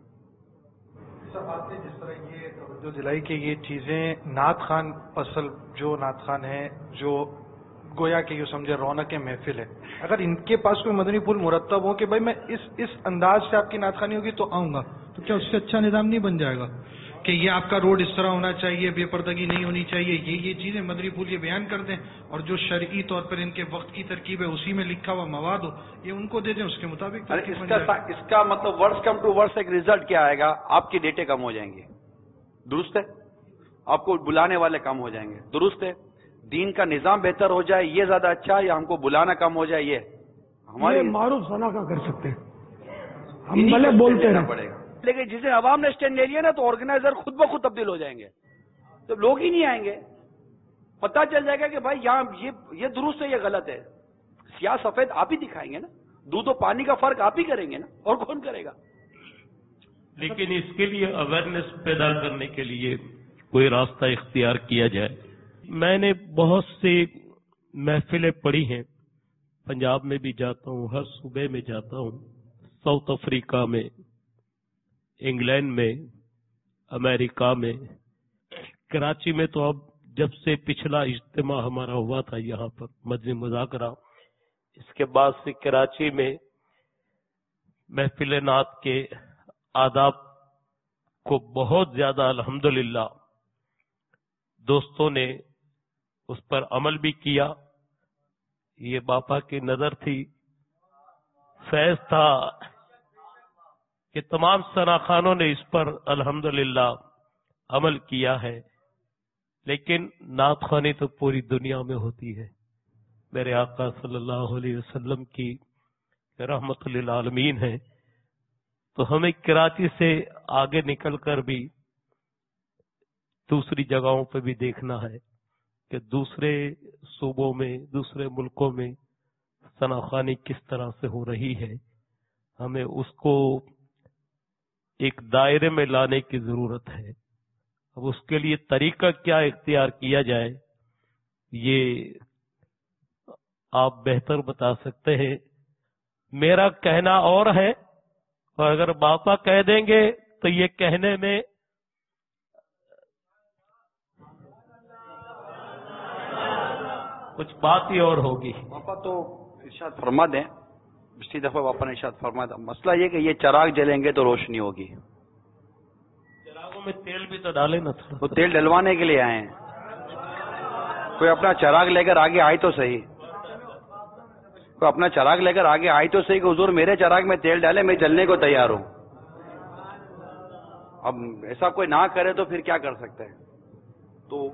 आपने जिस तरह ये जो दिलाई कि ये चीजें नात खान, असल जो नात खान है जो گویا کہ یہ سمجھے رونق محفل ہے. اگر ان کے پاس کوئی مدنی پھول مرتب ہو کہ بھائی میں اس انداز سے آپ کی نعت خوانی ہوگی تو آؤں گا، تو کیا اس سے اچھا نظام نہیں بن جائے گا کہ یہ آپ کا روڈ اس طرح ہونا چاہیے، بے پردگی نہیں ہونی چاہیے، یہ چیزیں مدنی پھول یہ بیان کر دیں، اور جو شرعی طور پر ان کے وقت کی ترکیب ہے اسی میں لکھا ہوا مواد ہو یہ ان کو دے دیں، اس کے مطابق
اس کا مطلب ورڈز کم ٹو ورڈز ایک ریزلٹ کیا آئے گا؟ آپ کی ڈیٹے کم ہو جائیں گے، درست ہے؟ آپ کو بلانے والے کم ہو جائیں گے، درست ہے؟ دین کا نظام بہتر ہو جائے یہ زیادہ اچھا، یا ہم کو بلانا کم ہو جائے یہ ہمارے
معروف صلاح کا کر سکتے ہیں، ہم بھلے بولتے رہنا پڑے گا،
لیکن جسے عوام نے اسٹینڈ لے لیا نا تو آرگنائزر خود بخود تبدیل ہو جائیں گے، تو لوگ ہی نہیں آئیں گے. پتہ چل جائے گا کہ بھائی یہاں یہ درست ہے یہ غلط ہے. سیاہ سفید آپ ہی دکھائیں گے نا، دودھ و پانی کا فرق آپ ہی کریں گے نا، اور کون کرے گا؟
لیکن اس کے لیے اویئرنیس پیدا کرنے کے لیے کوئی راستہ اختیار کیا جائے. میں نے بہت سی محفلیں پڑھی ہیں، پنجاب میں بھی جاتا ہوں، ہر صوبے میں جاتا ہوں، ساؤتھ افریقہ میں، انگلینڈ میں، امریکہ میں، کراچی میں. تو اب جب سے پچھلا اجتماع ہمارا ہوا تھا یہاں پر مدنی مذاکرہ، اس کے بعد سے کراچی میں محفل نعت کے آداب کو بہت زیادہ الحمدللہ دوستوں نے اس پر عمل بھی کیا. یہ باپا کی نظر تھی، فیض تھا کہ تمام ثناخانوں نے اس پر الحمدللہ عمل کیا ہے. لیکن نعت خوانی تو پوری دنیا میں ہوتی ہے. میرے آقا صلی اللہ علیہ وسلم کی رحمت للعالمین ہے، تو ہمیں کراچی سے آگے نکل کر بھی دوسری جگہوں پہ بھی دیکھنا ہے کہ دوسرے صوبوں میں، دوسرے ملکوں میں ثناخوانی کس طرح سے ہو رہی ہے. ہمیں اس کو ایک دائرے میں لانے کی ضرورت ہے. اب اس کے لیے طریقہ کیا اختیار کیا جائے یہ آپ بہتر بتا سکتے ہیں. میرا کہنا اور ہے، اور اگر باپا کہہ دیں گے تو یہ کہنے میں کچھ بات ہی اور ہوگی.
باپا تو ارشاد فرما دیں، پچھلی دفعہ باپا نے ارشاد فرما دیا. مسئلہ یہ کہ یہ چراغ جلیں گے تو روشنی ہوگی.
چراغوں میں تیل بھی تو ڈالے نا تھوڑا.
وہ تیل ڈلوانے کے لیے آئے ہیں. کوئی اپنا چراغ لے کر آگے آئے تو صحیح، کوئی اپنا چراغ لے کر آگے آئے تو صحیح کہ حضور میرے چراغ میں تیل ڈالے، میں جلنے کو تیار ہوں. اب ایسا کوئی نہ کرے تو پھر کیا کر سکتے ہیں. تو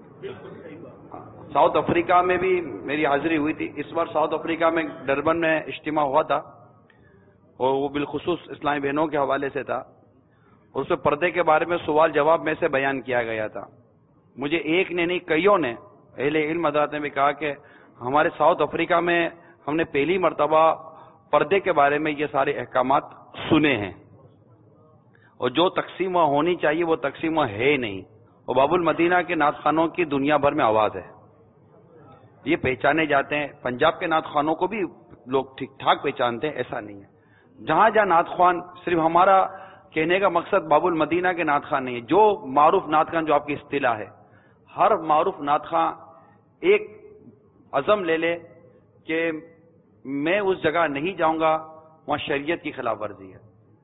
ساؤتھ افریقہ میں بھی میری حاضری ہوئی تھی. اس بار ساؤتھ افریقہ میں ڈربن میں اجتماع ہوا تھا، اور وہ بالخصوص اسلامی بہنوں کے حوالے سے تھا، اور اس میں پردے کے بارے میں سوال جواب میں سے بیان کیا گیا تھا. مجھے ایک نے نہیں کئیوں نے اہل علم حضرات نے بھی کہا کہ ہمارے ساؤتھ افریقہ میں ہم نے پہلی مرتبہ پردے کے بارے میں یہ سارے احکامات سنے ہیں، اور جو تقسیم ہونی چاہیے وہ تقسیم ہے نہیں. اور باب المدینہ کے نعت خوانوں کی دنیا بھر میں آواز ہے، یہ پہچانے جاتے ہیں. پنجاب کے نعت خوانوں کو بھی لوگ ٹھیک ٹھاک پہچانتے ہیں، ایسا نہیں ہے. جہاں جہاں نعت خوان، صرف ہمارا کہنے کا مقصد باب المدینہ کے نعت خوان نہیں ہے. جو معروف نعت خوان جو آپ کی اصطلاح ہے، ہر معروف نعت خوان ایک عزم لے لے کہ میں اس جگہ نہیں جاؤں گا وہاں شریعت کی خلاف ورزی ہے.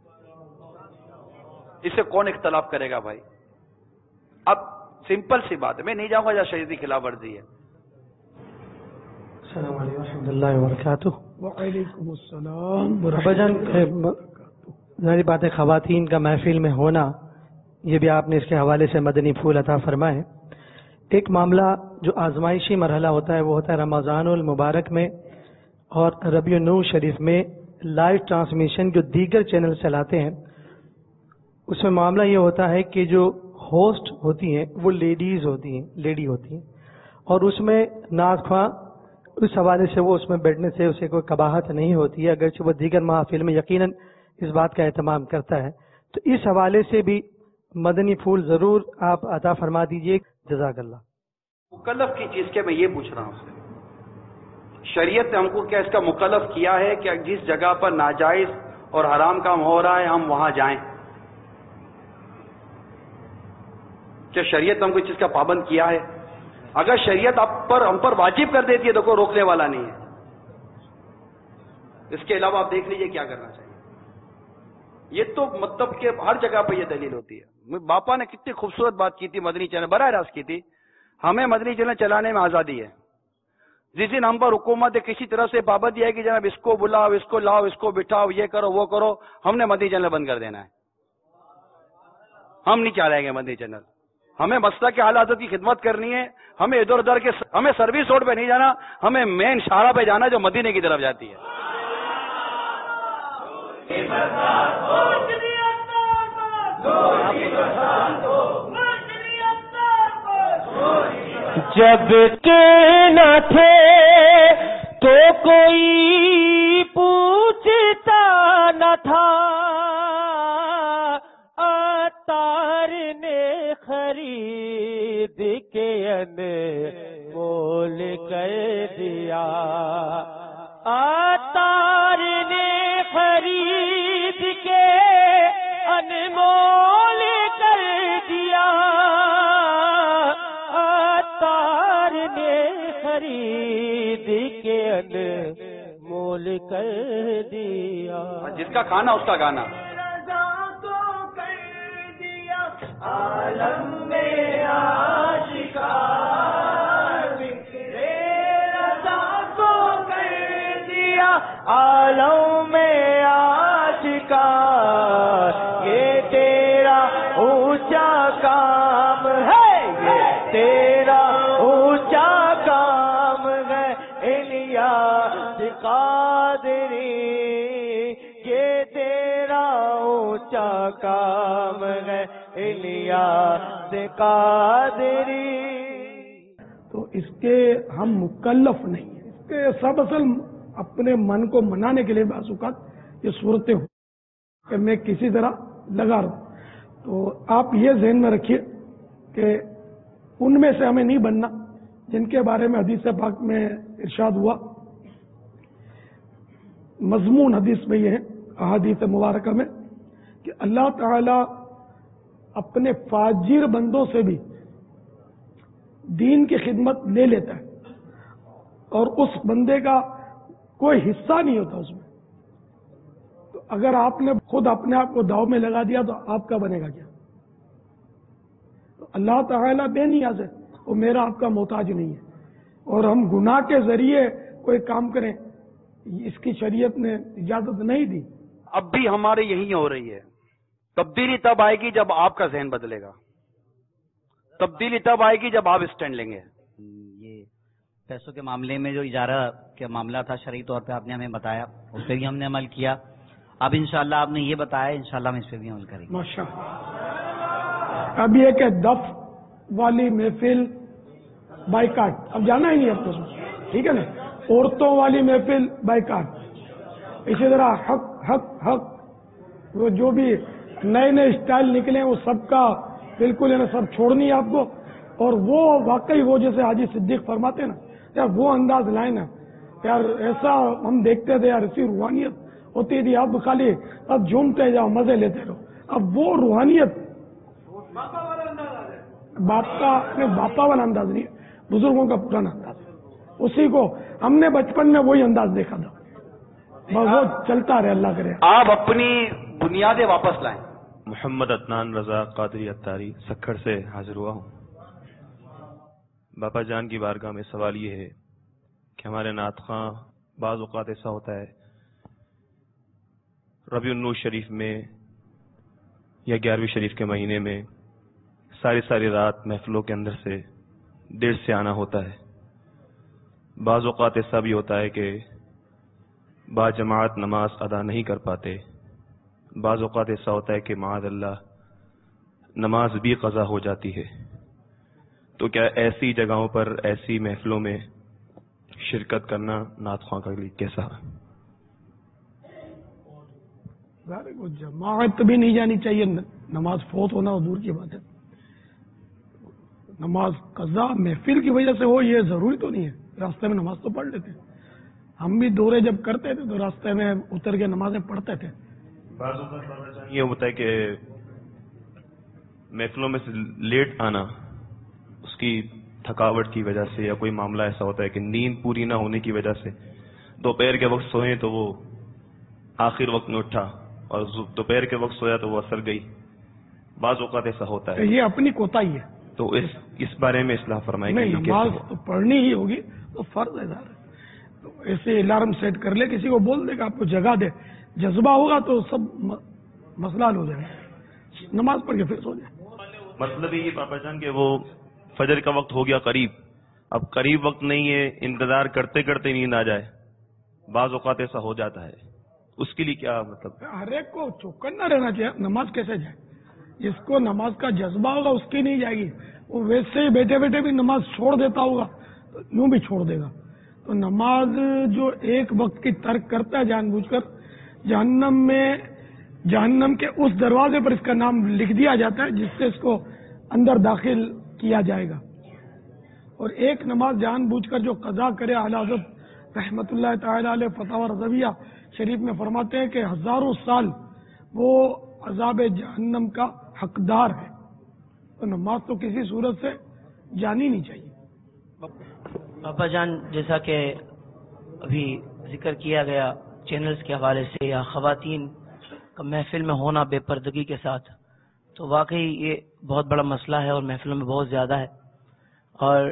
اس سے کون اختلاف کرے گا بھائی؟ اب سمپل سی بات ہے، میں نہیں جاؤں گا جہاں شریعت کی خلاف ورزی ہے.
السلام علیکم ورحمۃ اللہ وبرکاتہ.
وعلیکم السلام
ابا جان، ظاہری بات ہے خواتین کا محفل میں ہونا، یہ بھی آپ نے اس کے حوالے سے مدنی پھول عطا فرمائے. ایک معاملہ جو آزمائشی مرحلہ ہوتا ہے وہ ہوتا ہے رمضان المبارک میں اور ربیع النور شریف میں لائیو ٹرانسمیشن جو دیگر چینل چلاتے ہیں. اس میں معاملہ یہ ہوتا ہے کہ جو ہوسٹ ہوتی ہیں وہ لیڈی ہوتی ہیں، اور اس میں نعت خواں اس حوالے سے وہ اس میں بیٹھنے سے اسے کوئی قباحت نہیں ہوتی ہے، اگرچہ وہ دیگر محافل میں یقیناً اس بات کا اہتمام کرتا ہے. تو اس حوالے سے بھی مدنی پھول ضرور آپ عطا فرما دیجیے. جزاک اللہ.
مکلف کی چیز کے میں یہ پوچھ رہا ہوں سے، شریعت نے ہم کو کیا اس کا مکلف کیا ہے کہ جس جگہ پر ناجائز اور حرام کام ہو رہا ہے ہم وہاں جائیں؟ کیا شریعت نے ہم کو اس چیز کا پابند کیا ہے؟ اگر شریعت ہم پر واجب کر دیتی ہے تو کوئی روکنے والا نہیں ہے. اس کے علاوہ آپ دیکھ لیجئے کیا کرنا چاہیے. یہ تو مطلب کہ ہر جگہ پہ یہ دلیل ہوتی ہے. باپا نے کتنی خوبصورت بات کی تھی مدنی چینل براہ راست کی تھی. ہمیں مدنی چینل چلانے میں آزادی ہے. جس دن ہم پر حکومت کسی طرح سے پابندی ہے کہ جناب اس کو بلاؤ، اس کو لاؤ، اس کو بٹھاؤ، یہ کرو وہ کرو، ہم نے مدنی چینل بند کر دینا ہے. ہم نہیں چلائیں گے مدنی چینل. ہمیں مسئلہ کے اعلی حضرت کی خدمت کرنی ہے. ہمیں ادھر ادھر کے ہمیں سروس روڈ پہ نہیں جانا، ہمیں مین شاہراہ پہ جانا جو مدینے کی طرف جاتی ہے.
جب کے نہ تھے تو کوئی پوچھتا نہ تھا، عطار نے خرید کے انمول کر دیا. عطار نے خرید کے انمول کر دیا. عطار نے خرید کے انمول کر دیا.
جس کا کھانا اس کا گانا.
عالم میں عاشقان رضا کو کر دیا. عالم میں عاشقان یہ تیرا اونچا کام ہے، یہ تیرا اونچا کام ہے. الیاس قادری یہ تیرا اونچا کام ہے. الیاس قادری.
تو اس کے ہم مکلف نہیں ہیں. اس کے سب اصل اپنے من کو منانے کے لیے بعض اوقات یہ صورتیں ہو کہ میں کسی طرح لگا رہا ہوں. تو آپ یہ ذہن میں رکھیے کہ ان میں سے ہمیں نہیں بننا جن کے بارے میں حدیث پاک میں ارشاد ہوا. مضمون حدیث میں یہ ہے احادیث مبارکہ میں کہ اللہ تعالی اپنے فاجر بندوں سے بھی دین کی خدمت لے لیتا ہے اور اس بندے کا کوئی حصہ نہیں ہوتا اس میں. تو اگر آپ نے خود اپنے آپ کو داؤ میں لگا دیا تو آپ کا بنے گا کیا؟ تو اللہ تعالیٰ بے نیاز ہے، وہ میرا آپ کا محتاج نہیں ہے. اور ہم گناہ کے ذریعے کوئی کام کریں اس کی شریعت نے اجازت نہیں دی.
اب بھی ہمارے یہی ہو رہی ہے. تبدیلی تب آئے گی جب آپ کا ذہن بدلے گا. تبدیلی تب آئے گی جب آپ اسٹینڈ لیں گے.
یہ پیسوں کے معاملے میں جو اجارہ کا معاملہ تھا شرعی طور پہ آپ نے ہمیں بتایا، اس پہ بھی ہم نے عمل کیا. اب انشاءاللہ آپ نے یہ بتایا، انشاءاللہ ہم اس پہ بھی عمل کریں گے.
ماشاءاللہ. اب یہ کہ دف والی محفل بائیکاٹ اب جانا ہی نہیں اب تو، ٹھیک ہے نا. عورتوں والی محفل بائیکاٹ. اسی طرح حق حق حق وہ جو بھی نئے نئے اسٹائل نکلے وہ سب کا بالکل ہے نا سب چھوڑنی ہے آپ کو. اور وہ واقعی وہ جیسے حاجی صدیق فرماتے ہیں نا یار وہ انداز لائے نا یار، ایسا ہم دیکھتے تھے یار، ایسی روحانیت ہوتی تھی. اب خالی اب جھومتے جاؤ مزے لیتے رہو. اب وہ روحانیت باپا والا انداز نہیں، بزرگوں کا پرانا انداز ہے. اسی کو ہم نے بچپن میں وہی انداز دیکھا تھا. وہ چلتا رہے، اللہ کرے
آپ اپنی بنیادیں واپس لائیں.
محمد عدنان رضا قادری اتاری سکھڑ سے حاضر ہوا ہوں. باپا جان کی بارگاہ میں سوال یہ ہے کہ ہمارے نعت خواں بعض اوقات ایسا ہوتا ہے ربیع النور شریف میں یا 11ویں شریف کے مہینے میں ساری رات محفلوں کے اندر سے دیر سے آنا ہوتا ہے. بعض اوقات ایسا بھی ہوتا ہے کہ با جماعت نماز ادا نہیں کر پاتے. بعض اوقات ایسا ہوتا ہے کہ معاذ اللہ نماز بھی قضا ہو جاتی ہے. تو کیا ایسی جگہوں پر ایسی محفلوں میں شرکت کرنا نعت خواں کے لیے کیسا ہے؟
جماعت بھی نہیں جانی چاہیے. نماز فوت ہونا اور دور کی بات ہے. نماز قضا محفل کی وجہ سے ہو یہ ضروری تو نہیں ہے. راستے میں نماز تو پڑھ لیتے. ہم بھی دورے جب کرتے تھے تو راستے میں اتر کے نمازیں پڑھتے تھے.
یہ ہوتا ہے کہ محفلوں میں سے لیٹ آنا اس کی تھکاوٹ کی وجہ سے یا کوئی معاملہ ایسا ہوتا ہے کہ نیند پوری نہ ہونے کی وجہ سے دوپہر کے وقت سوئیں تو وہ آخر وقت میں اٹھا اور دوپہر کے وقت سویا تو وہ اثر گئی، بعض اوقات ایسا ہوتا ہے.
یہ اپنی کوتاہی ہے.
تو اس بارے میں اصلاح فرمائیں.
نہیں، نماز تو پڑھنی ہی ہوگی، تو فرض ہے. تو ایسے الارم سیٹ کر لے، کسی کو بول دے کہ آپ کو جگہ دے، جذبہ ہوگا تو سب مسئلہ حل ہو جائے گا. نماز پڑھ کے پھر سو جائے.
مطلب یہ پاپا جان کہ وہ فجر کا وقت ہو گیا قریب، اب قریب وقت نہیں ہے، انتظار کرتے کرتے نیند آ جائے، بعض اوقات ایسا ہو جاتا ہے، اس کے لیے کیا مطلب؟
ہر ایک کو چوکن نہ رہنا چاہیے. نماز کیسے جائے؟ جس کو نماز کا جذبہ ہوگا اس کی نہیں جائے گی. وہ ویسے ہی بیٹھے بیٹھے بھی نماز چھوڑ دیتا ہوگا تو یوں بھی چھوڑ دے گا. تو نماز جو ایک وقت کی ترک کرتا ہے جان بوجھ کر، جہنم کے اس دروازے پر اس کا نام لکھ دیا جاتا ہے جس سے اس کو اندر داخل کیا جائے گا. اور ایک نماز جان بوجھ کر جو قضا کرے، اعلیٰ حضرت رحمت اللہ تعالی علیہ فتاوی رضویہ شریف میں فرماتے ہیں کہ ہزاروں سال وہ عذاب جہنم کا حقدار ہے. تو نماز تو کسی صورت سے جانی نہیں چاہیے.
پاپا جان، جیسا کہ ابھی ذکر کیا گیا چینلز کے حوالے سے یا خواتین کا محفل میں ہونا بے پردگی کے ساتھ، تو واقعی یہ بہت بڑا مسئلہ ہے اور محفلوں میں بہت زیادہ ہے، اور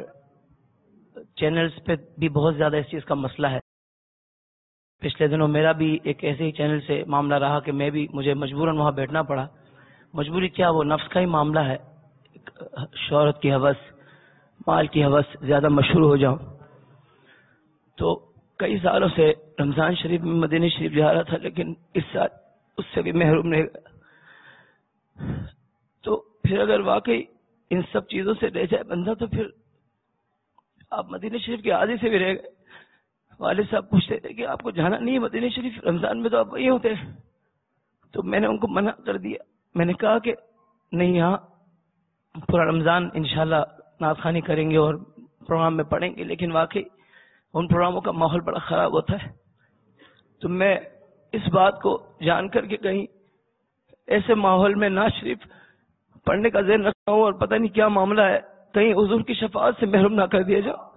چینلز پہ بھی بہت زیادہ اس چیز کا مسئلہ ہے. پچھلے دنوں میرا بھی ایک ایسے ہی چینل سے معاملہ رہا کہ مجھے مجبوراً وہاں بیٹھنا پڑا. مجبوری کیا، وہ نفس کا ہی معاملہ ہے، شہرت کی ہوس، مال کی ہوس، زیادہ مشہور ہو جاؤں. تو کئی سالوں سے رمضان شریف میں مدینہ شریف جا رہا تھا، لیکن اس سال اس سے بھی محروم رہ گیا. تو پھر اگر واقعی ان سب چیزوں سے رہ جائے بندہ تو پھر آپ مدینہ شریف کے عادی سے بھی رہ گئے. والد صاحب پوچھتے تھے کہ آپ کو جانا نہیں ہے مدینہ شریف، رمضان میں تو آپ وہی ہوتے ہیں. تو میں نے ان کو منع کر دیا. میں نے کہا کہ نہیں، یہاں پورا رمضان انشاءاللہ نعت خوانی کریں گے اور پروگرام میں پڑھیں گے، لیکن واقعی ان پروگراموں کا ماحول بڑا خراب ہوتا ہے. تو میں اس بات کو جان کر کے کہیں ایسے ماحول میں نعت شریف پڑھنے کا ذہن رکھتا ہوں اور پتہ نہیں کیا معاملہ ہے، کہیں حضور کی شفاعت سے محروم نہ کر دیا جاؤ.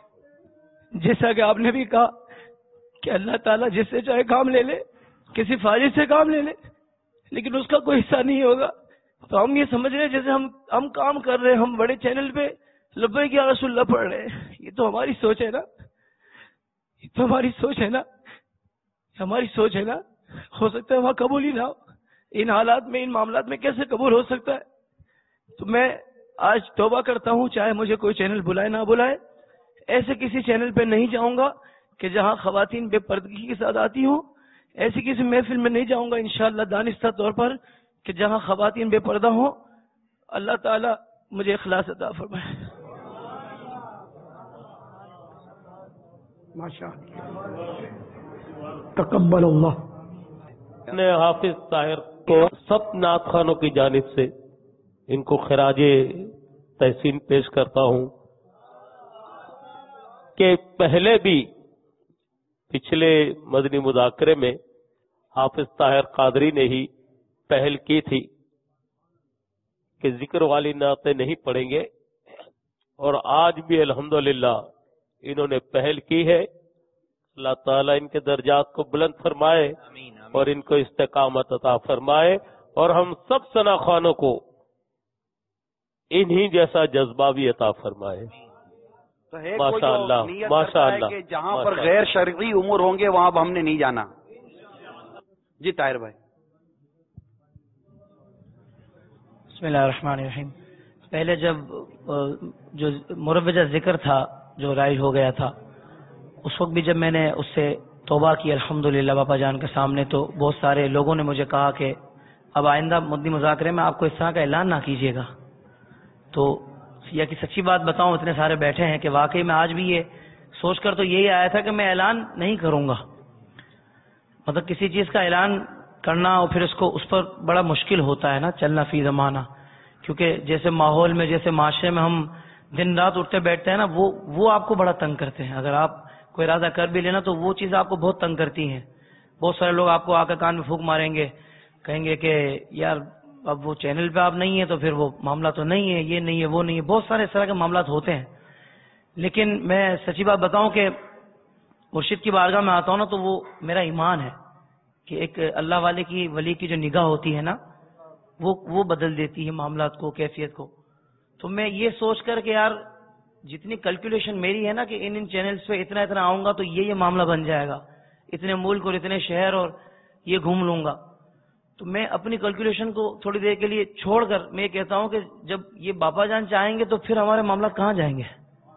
جیسا کہ آپ نے بھی کہا کہ اللہ تعالیٰ جس سے چاہے کام لے لے، کسی فاجر سے کام لے لے، لیکن اس کا کوئی حصہ نہیں ہوگا. تو ہم یہ سمجھ رہے ہیں جیسے ہم کام کر رہے ہیں، ہم بڑے چینل پہ لبیک یا رسول اللہ پڑھ رہے ہیں. یہ تو ہماری سوچ ہے نا، یہ تو ہماری سوچ ہے نا، ہماری سوچ ہے نا. ہو سکتا ہے وہاں قبول ہی نہ ہو. ان حالات میں، ان معاملات میں کیسے قبول ہو سکتا ہے؟ تو میں آج توبہ کرتا ہوں، چاہے مجھے کوئی چینل بلائے نہ بلائے، ایسے کسی چینل پہ نہیں جاؤں گا کہ جہاں خواتین بے پردگی کے ساتھ آتی ہوں. ایسی کسی محفل میں نہیں جاؤں گا انشاءاللہ دانستہ طور پر کہ جہاں خواتین بے پردہ ہوں. اللہ تعالیٰ مجھے اخلاص عطا فرمائے.
ماشاءاللہ، تقبل اللہ.
میں حافظ طاہر کو سب نعت خوانوں کی جانب سے ان کو خراج تحسین پیش کرتا ہوں کہ پہلے بھی پچھلے مدنی مذاکرے میں حافظ طاہر قادری نے ہی پہل کی تھی کہ ذکر والی نعتیں نہیں پڑھیں گے، اور آج بھی الحمدللہ انہوں نے پہل کی ہے. اللہ تعالیٰ ان کے درجات کو بلند فرمائے اور ان کو استقامت عطا فرمائے، اور ہم سب ثنا خوانوں کو انہی جیسا جذبہ بھی عطا فرمائے. ماشاء اللہ، ماشاء اللہ.
کہ جہاں پر غیر شرعی امور ہوں گے وہاں اب ہم نے نہیں جانا. جی طاہر بھائی.
بسم اللہ الرحمن الرحیم. پہلے جب جو مروجہ ذکر تھا جو رائج ہو گیا تھا، اس وقت بھی جب میں نے اس سے توبہ کی الحمدللہ باپا جان کے سامنے، تو بہت سارے لوگوں نے مجھے کہا کہ اب آئندہ مدنی مذاکرے میں آپ کو اس طرح کا اعلان نہ کیجیے گا. تو یا کہ سچی بات بتاؤں، اتنے سارے بیٹھے ہیں کہ واقعی میں آج بھی یہ سوچ کر تو یہی آیا تھا کہ میں اعلان نہیں کروں گا. مطلب کسی چیز کا اعلان کرنا اور پھر اس پر بڑا مشکل ہوتا ہے نا، چلنا فی زمانہ. کیونکہ جیسے ماحول میں، جیسے معاشرے میں ہم دن رات اٹھتے بیٹھتے ہیں نا، وہ آپ کو بڑا تنگ کرتے ہیں. اگر آپ کوئی ارادہ کر بھی لینا تو وہ چیز آپ کو بہت تنگ کرتی ہیں. بہت سارے لوگ آپ کو آ کر کان میں پھونک ماریں گے، کہیں گے کہ یار اب وہ چینل پہ آپ نہیں ہیں تو پھر وہ معاملہ تو نہیں ہے، یہ نہیں ہے، وہ نہیں ہے. بہت سارے اس طرح کے معاملات ہوتے ہیں. لیکن میں سچی بات بتاؤں کہ مرشد کی بارگاہ میں آتا ہوں نا تو وہ میرا ایمان ہے کہ ایک اللہ والے کی ولی کی جو نگاہ ہوتی ہے نا وہ بدل دیتی ہے معاملات کو، کیفیت کو. تو میں یہ سوچ کر کہ یار جتنی کیلکولیشن میری ہے نا کہ ان چینلز پہ اتنا آؤں گا تو یہ معاملہ بن جائے گا، اتنے ملک اور اتنے شہر اور یہ گھوم لوں گا. تو میں اپنی کیلکولیشن کو تھوڑی دیر کے لیے چھوڑ کر میں کہتا ہوں کہ جب یہ باپا جان چاہیں گے تو پھر ہمارے معاملات کہاں جائیں گے.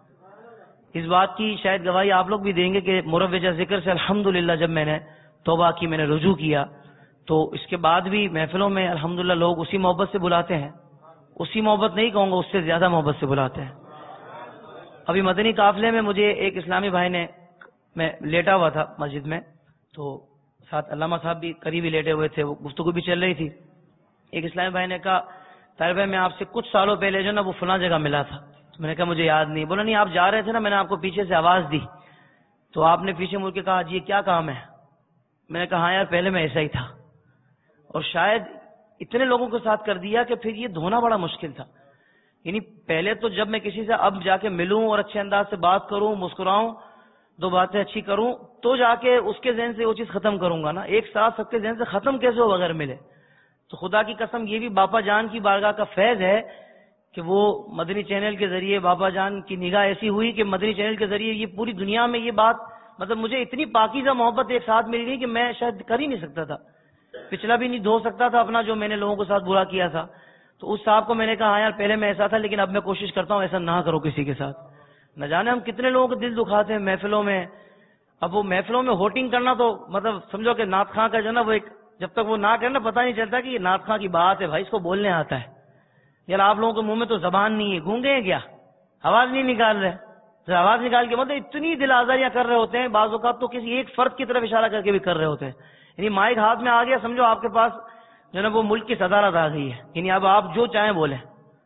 اس بات کی شاید گواہی آپ لوگ بھی دیں گے کہ مروجہ ذکر سے الحمدللہ جب میں نے توبہ کی، میں نے رجوع کیا، تو اس کے بعد بھی محفلوں میں الحمدللہ لوگ اسی محبت سے بلاتے ہیں، اسی محبت نہیں کہوں گا، اس سے زیادہ محبت سے بلاتے ہیں. ابھی مدنی قافلے میں مجھے ایک اسلامی بھائی نے، میں لیٹا ہوا تھا مسجد میں، تو ساتھ علامہ صاحب بھی قریب ہی لیٹے ہوئے تھے، وہ گفتگو بھی چل رہی تھی. ایک اسلامی بھائی نے کہا طاہر بھائی میں آپ سے کچھ سالوں پہلے جو نا وہ فلاں جگہ ملا تھا. تو میں نے کہا مجھے یاد نہیں. بولا نہیں آپ جا رہے تھے نا، میں نے آپ کو پیچھے سے آواز دی تو آپ نے پیچھے مڑ کے کہا جی کیا کام ہے. میں نے کہا ہاں یار پہلے میں ایسا ہی تھا، اور شاید اتنے لوگوں کے ساتھ کر دیا کہ پھر یہ دھونا بڑا مشکل تھا. یعنی پہلے تو جب میں کسی سے اب جا کے ملوں اور اچھے انداز سے بات کروں، مسکراؤں، دو باتیں اچھی کروں تو جا کے اس کے ذہن سے وہ چیز ختم کروں گا نا. ایک ساتھ سب کے ذہن سے ختم کیسے ہو بغیر ملے. تو خدا کی قسم یہ بھی باپا جان کی بارگاہ کا فیض ہے کہ وہ مدنی چینل کے ذریعے باپا جان کی نگاہ ایسی ہوئی کہ مدنی چینل کے ذریعے یہ پوری دنیا میں یہ بات، مطلب مجھے اتنی پاکیزہ محبت ایک ساتھ مل گئی کہ میں شاید کر ہی نہیں سکتا تھا، پچھلا بھی نہیں دھو سکتا تھا اپنا جو میں نے لوگوں کے ساتھ برا کیا تھا. تو اس صاحب کو میں نے کہا ہاں یار پہلے میں ایسا تھا لیکن اب میں کوشش کرتا ہوں ایسا نہ کرو کسی کے ساتھ. نہ جانے ہم کتنے لوگوں کے دل دکھاتے ہیں محفلوں میں. اب وہ محفلوں میں ہوٹنگ کرنا تو مطلب سمجھو کہ نعت خواں کا جو نا وہ ایک جب تک وہ نہ کرنا پتہ نہیں چلتا کہ یہ نعت خواں کی بات ہے، بھائی اس کو بولنے آتا ہے. یار آپ لوگوں کے منہ میں تو زبان نہیں ہے، گونگے ہیں کیا؟ آواز نہیں نکال رہے، آواز نکال کے مطلب اتنی دل آزاریاں کر رہے ہوتے ہیں، بعض اوقات تو کسی ایک فرد کی طرف اشارہ کر کے بھی کر رہے ہوتے ہیں. یعنی مائک ہاتھ میں آ گیا سمجھو آپ کے پاس جو نا وہ ملک کی صدارت آ گئی ہے، یعنی اب آپ جو چاہیں بولیں.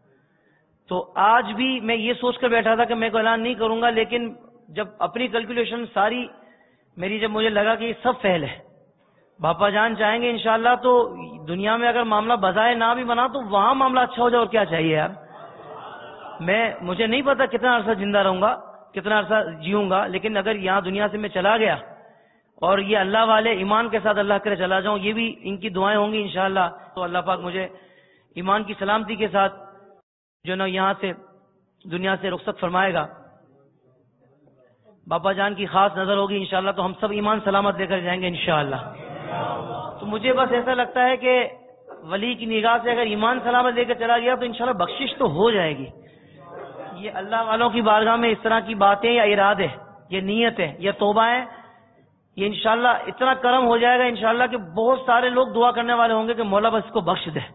تو آج بھی میں یہ سوچ کر بیٹھا تھا کہ میں کو اعلان نہیں کروں گا، لیکن جب اپنی کیلکولیشن ساری میری جب مجھے لگا کہ یہ سب فیل ہے، باپا جان چاہیں گے انشاءاللہ تو دنیا میں اگر معاملہ بظاہر نہ بھی بنا تو وہاں معاملہ اچھا ہو جائے اور کیا چاہیے یار. مجھے نہیں پتا کتنا عرصہ زندہ رہوں گا، کتنا عرصہ جیوں گا، لیکن اگر یہاں دنیا سے میں چلا گیا اور یہ اللہ والے ایمان کے ساتھ اللہ کرے چلا جاؤں، یہ بھی ان کی دعائیں ہوں گی انشاءاللہ. تو اللہ پاک مجھے ایمان کی سلامتی کے ساتھ جو نا یہاں سے دنیا سے رخصت فرمائے گا. باپا جان کی خاص نظر ہوگی انشاءاللہ تو ہم سب ایمان سلامت لے کر جائیں گے انشاءاللہ. تو مجھے بس ایسا لگتا ہے کہ ولی کی نگاہ سے اگر ایمان سلامت لے کر چلا گیا تو انشاءاللہ بخشش تو ہو جائے گی. یہ اللہ والوں کی بارگاہ میں اس طرح کی باتیں یا ارادے، یہ نیت ہے یا توبہ ہے، یہ انشاءاللہ اتنا کرم ہو جائے گا انشاءاللہ کہ بہت سارے لوگ دعا کرنے والے ہوں گے کہ مولا بس اس کو بخش دے.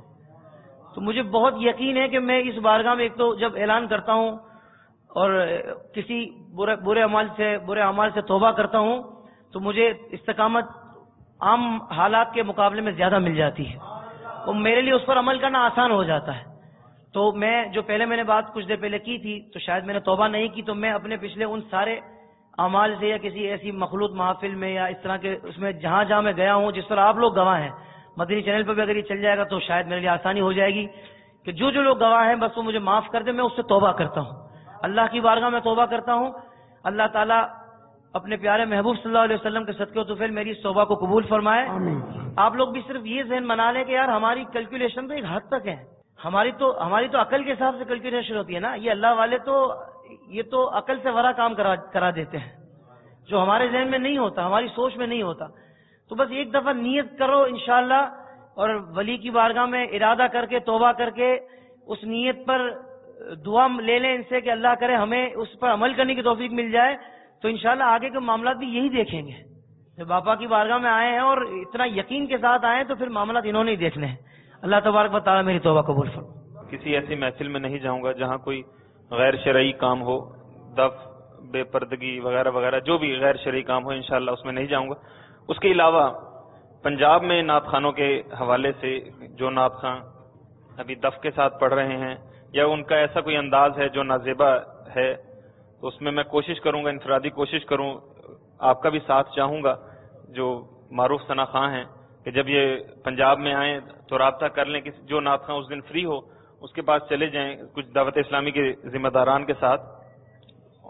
تو مجھے بہت یقین ہے کہ میں اس بارگاہ میں ایک تو جب اعلان کرتا ہوں اور کسی برے اعمال سے توبہ کرتا ہوں تو مجھے استقامت عام حالات کے مقابلے میں زیادہ مل جاتی ہے، اور میرے لیے اس پر عمل کرنا آسان ہو جاتا ہے. تو میں جو پہلے میں نے بات کچھ دیر پہلے کی تھی تو شاید میں نے توبہ نہیں کی، تو میں اپنے پچھلے ان سارے اعمال سے یا کسی ایسی مخلوط محافل میں یا اس طرح کے اس میں جہاں جہاں میں گیا ہوں جس پر آپ لوگ گواہ ہیں، مدنی چینل پہ بھی اگر یہ چل جائے گا تو شاید میرے لیے آسانی ہو جائے گی کہ جو لوگ گواہ ہیں بس وہ مجھے معاف کر دیں. میں اس سے توبہ کرتا ہوں، اللہ کی بارگاہ میں توبہ کرتا ہوں. اللہ تعالیٰ اپنے پیارے محبوب صلی اللہ علیہ وسلم کے صدقے و طفیل میری اس توبہ کو قبول فرمائے. آپ لوگ بھی صرف یہ ذہن بنا لیں کہ یار ہماری کیلکولیشن تو ایک حد تک ہے، ہماری تو عقل کے حساب سے کیلکولیشن ہوتی ہے نا. یہ اللہ والے تو یہ تو عقل سے ورا کام کرا دیتے ہیں جو ہمارے ذہن میں نہیں ہوتا، ہماری سوچ میں نہیں ہوتا. تو بس ایک دفعہ نیت کرو انشاءاللہ اور ولی کی بارگاہ میں ارادہ کر کے توبہ کر کے اس نیت پر دعا لے لیں ان سے کہ اللہ کرے ہمیں اس پر عمل کرنے کی توفیق مل جائے. تو انشاءاللہ آگے کے معاملات بھی یہی دیکھیں گے. جب باپا کی بارگاہ میں آئے ہیں اور اتنا یقین کے ساتھ آئے ہیں تو پھر معاملات انہوں نے ہی دیکھنے ہیں. اللہ تبارک و تعالیٰ میری توبہ قبول فرمائے.
کسی ایسی محفل میں نہیں جاؤں گا جہاں کوئی غیر شرعی کام ہو، دف، بے پردگی وغیرہ وغیرہ جو بھی غیر شرعی کام ہو انشاءاللہ اس میں نہیں جاؤں گا. اس کے علاوہ پنجاب میں نعت خانوں کے حوالے سے جو نعت خاں ابھی دف کے ساتھ پڑھ رہے ہیں یا ان کا ایسا کوئی انداز ہے جو نازیبا ہے تو اس میں کوشش کروں گا، انفرادی کوشش کروں، آپ کا بھی ساتھ چاہوں گا جو معروف ثنا خاں ہیں کہ جب یہ پنجاب میں آئیں تو رابطہ کر لیں کہ جو نعت خاں اس دن فری ہو اس کے پاس چلے جائیں کچھ دعوت اسلامی کے ذمہ داران کے ساتھ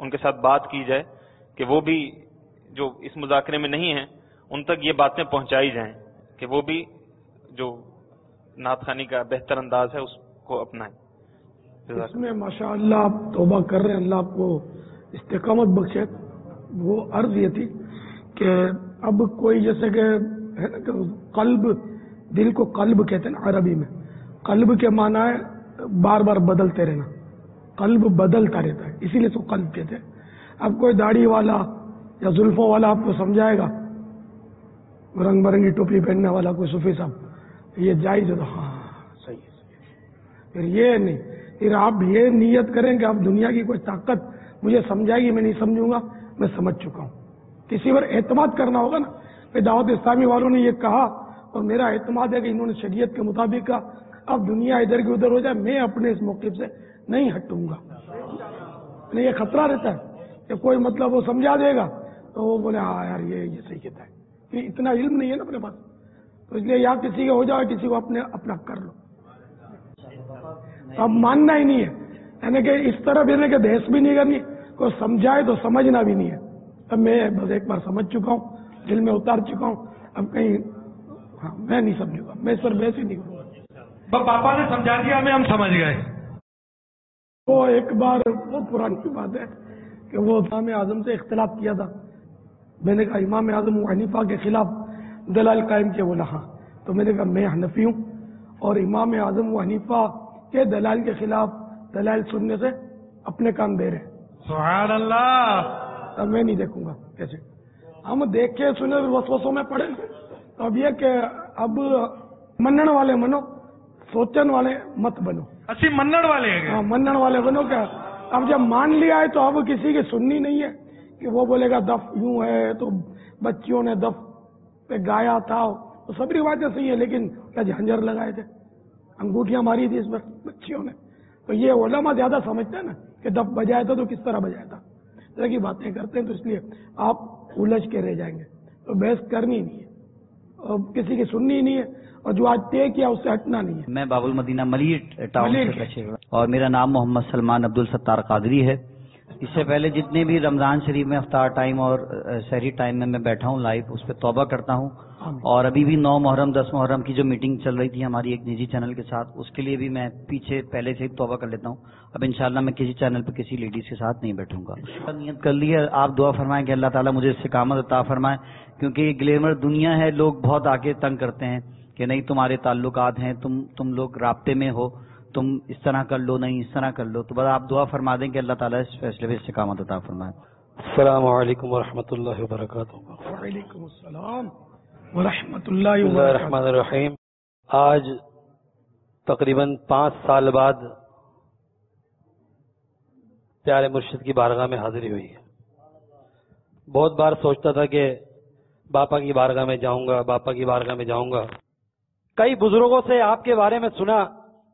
ان کے ساتھ بات کی جائے کہ وہ بھی جو اس مذاکرے میں نہیں ہیں ان تک یہ باتیں پہنچائی جائیں کہ وہ بھی جو نعت خوانی کا بہتر انداز ہے اس کو اپنائیں.
اس میں ماشاءاللہ آپ توبہ کر رہے ہیں, اللہ آپ کو استقامت بخشے. وہ عرض یہ تھی کہ اب کوئی جیسے کہ ہے نا کہ قلب, دل کو قلب کہتے ہیں نا عربی میں. قلب کے معنی ہے بار بار بدلتے رہنا, قلب بدلتا رہتا ہے, اسی لیے اس کو قلب کہتے ہیں. اب کوئی داڑھی والا یا زلفوں والا آپ کو سمجھائے گا, رنگ برنگی ٹوپی پہننے والا کوئی صوفی صاحب, یہ جائز ہے تو ہاں صحیح ہے. پھر یہ نہیں, پھر آپ یہ نیت کریں کہ اب دنیا کی کوئی طاقت مجھے سمجھائے گی, میں نہیں سمجھوں گا, میں سمجھ چکا ہوں. کسی پر اعتماد کرنا ہوگا نا, کہ دعوت اسلامی والوں نے یہ کہا اور میرا اعتماد ہے کہ انہوں نے شریعت کے مطابق کہا, اب دنیا ادھر کی ادھر ہو جائے, میں اپنے اس موقف سے نہیں ہٹوں گا. یہ خطرہ رہتا ہے کہ کوئی مطلب وہ سمجھا دے گا تو وہ بولے ہاں یار یہ صحیح کہتا ہے. اتنا علم نہیں ہے نا اپنے پاس, تو اس لیے یا کسی کا ہو جائے کسی کو اپنا کر لو. اب ماننا ہی نہیں ہے, یعنی کہ اس طرح بھی کہ بحث بھی نہیں کرنی, کوئی سمجھائے تو سمجھنا بھی نہیں ہے. اب میں بس ایک بار سمجھ چکا ہوں, دل میں اتار چکا ہوں, اب کہیں ہاں میں نہیں سمجھوں گا, میں اس پر بحث ہی نہیں کروں گا.
پاپا نے سمجھا دیا, ہم سمجھ گئے.
وہ ایک بار بہت پرانی بات ہے کہ وہ امام اعظم سے اختلاف کیا تھا. میں نے کہا امام اعظم ابو حنیفہ کے خلاف دلائل قائم کیے, بولا ہاں. تو میں نے کہا میں حنفی ہوں اور امام اعظم ابو حنیفہ کے دلائل کے خلاف دلائل سننے سے اپنے کام دے رہے ہیں.
سبحان اللہ.
اب میں نہیں دیکھوں گا کیسے, ہم دیکھے سنے وسوسوں میں پڑے. تو اب یہ کہ اب منن والے منو, سوچن والے مت بنو.
اچھی منن والے ہیں,
ہاں منن والے بنو. کیا اب جب مان لیا ہے تو اب کسی کی سننی نہیں ہے کہ وہ بولے گا دف یوں ہے تو بچیوں نے دف پہ گایا تھا, تو سب روایتیں صحیح ہے, لیکن کیا جھنجر لگائے تھے, انگوٹھیاں ماری تھی اس پر بچیوں نے. تو یہ علماء زیادہ سمجھتے ہیں نا کہ دف بجایا تھا تو کس طرح بجایا تھا, اس طرح کی باتیں کرتے ہیں. تو اس لیے آپ الجھ کے رہ جائیں گے. تو بحث کرنی نہیں ہے, اور کسی کی سننی نہیں ہے, اور جو آج طے کیا اس سے ہٹنا نہیں ہے.
میں باب المدینہ ملی ٹاؤن سے, اور میرا نام محمد سلمان عبد الستار قادری ہے. اس سے پہلے جتنے بھی رمضان شریف میں افطار ٹائم اور سحری ٹائم میں بیٹھا ہوں لائیو, اس پہ توبہ کرتا ہوں. اور ابھی بھی 9 محرم 10 محرم کی جو میٹنگ چل رہی تھی ہماری ایک نجی چینل کے ساتھ, اس کے لیے بھی میں پیچھے پہلے سے ہی توبہ کر لیتا ہوں. اب انشاءاللہ میں کسی چینل پہ کسی لیڈیز کے ساتھ نہیں بیٹھوں گا. نیت کر لی ہے, آپ دعا فرمائیں کہ اللہ تعالیٰ مجھے استقامت عطا فرمائے, کیونکہ یہ گلیمر دنیا ہے. لوگ بہت آگے تنگ کرتے ہیں کہ نہیں تمہارے تعلقات ہیں, تم لوگ رابطے میں ہو, تم اس طرح کر لو, نہیں اس طرح کر لو. تو بس آپ دعا فرما دیں کہ اللہ تعالیٰ اس فیصلے پہ استقامت عطا فرمائے.
السلام علیکم ورحمۃ اللہ وبرکاتہ.
وعلیکم السلام ورحمۃ اللہ
بسم اللہ الرحمن الرحیم. آج تقریباً 5 سال بعد پیارے مرشد کی بارگاہ میں حاضری ہوئی ہے. بہت بار سوچتا تھا کہ باپا کی بارگاہ میں جاؤں گا, باپا کی بارگاہ میں جاؤں گا. کئی بزرگوں سے آپ کے بارے میں سنا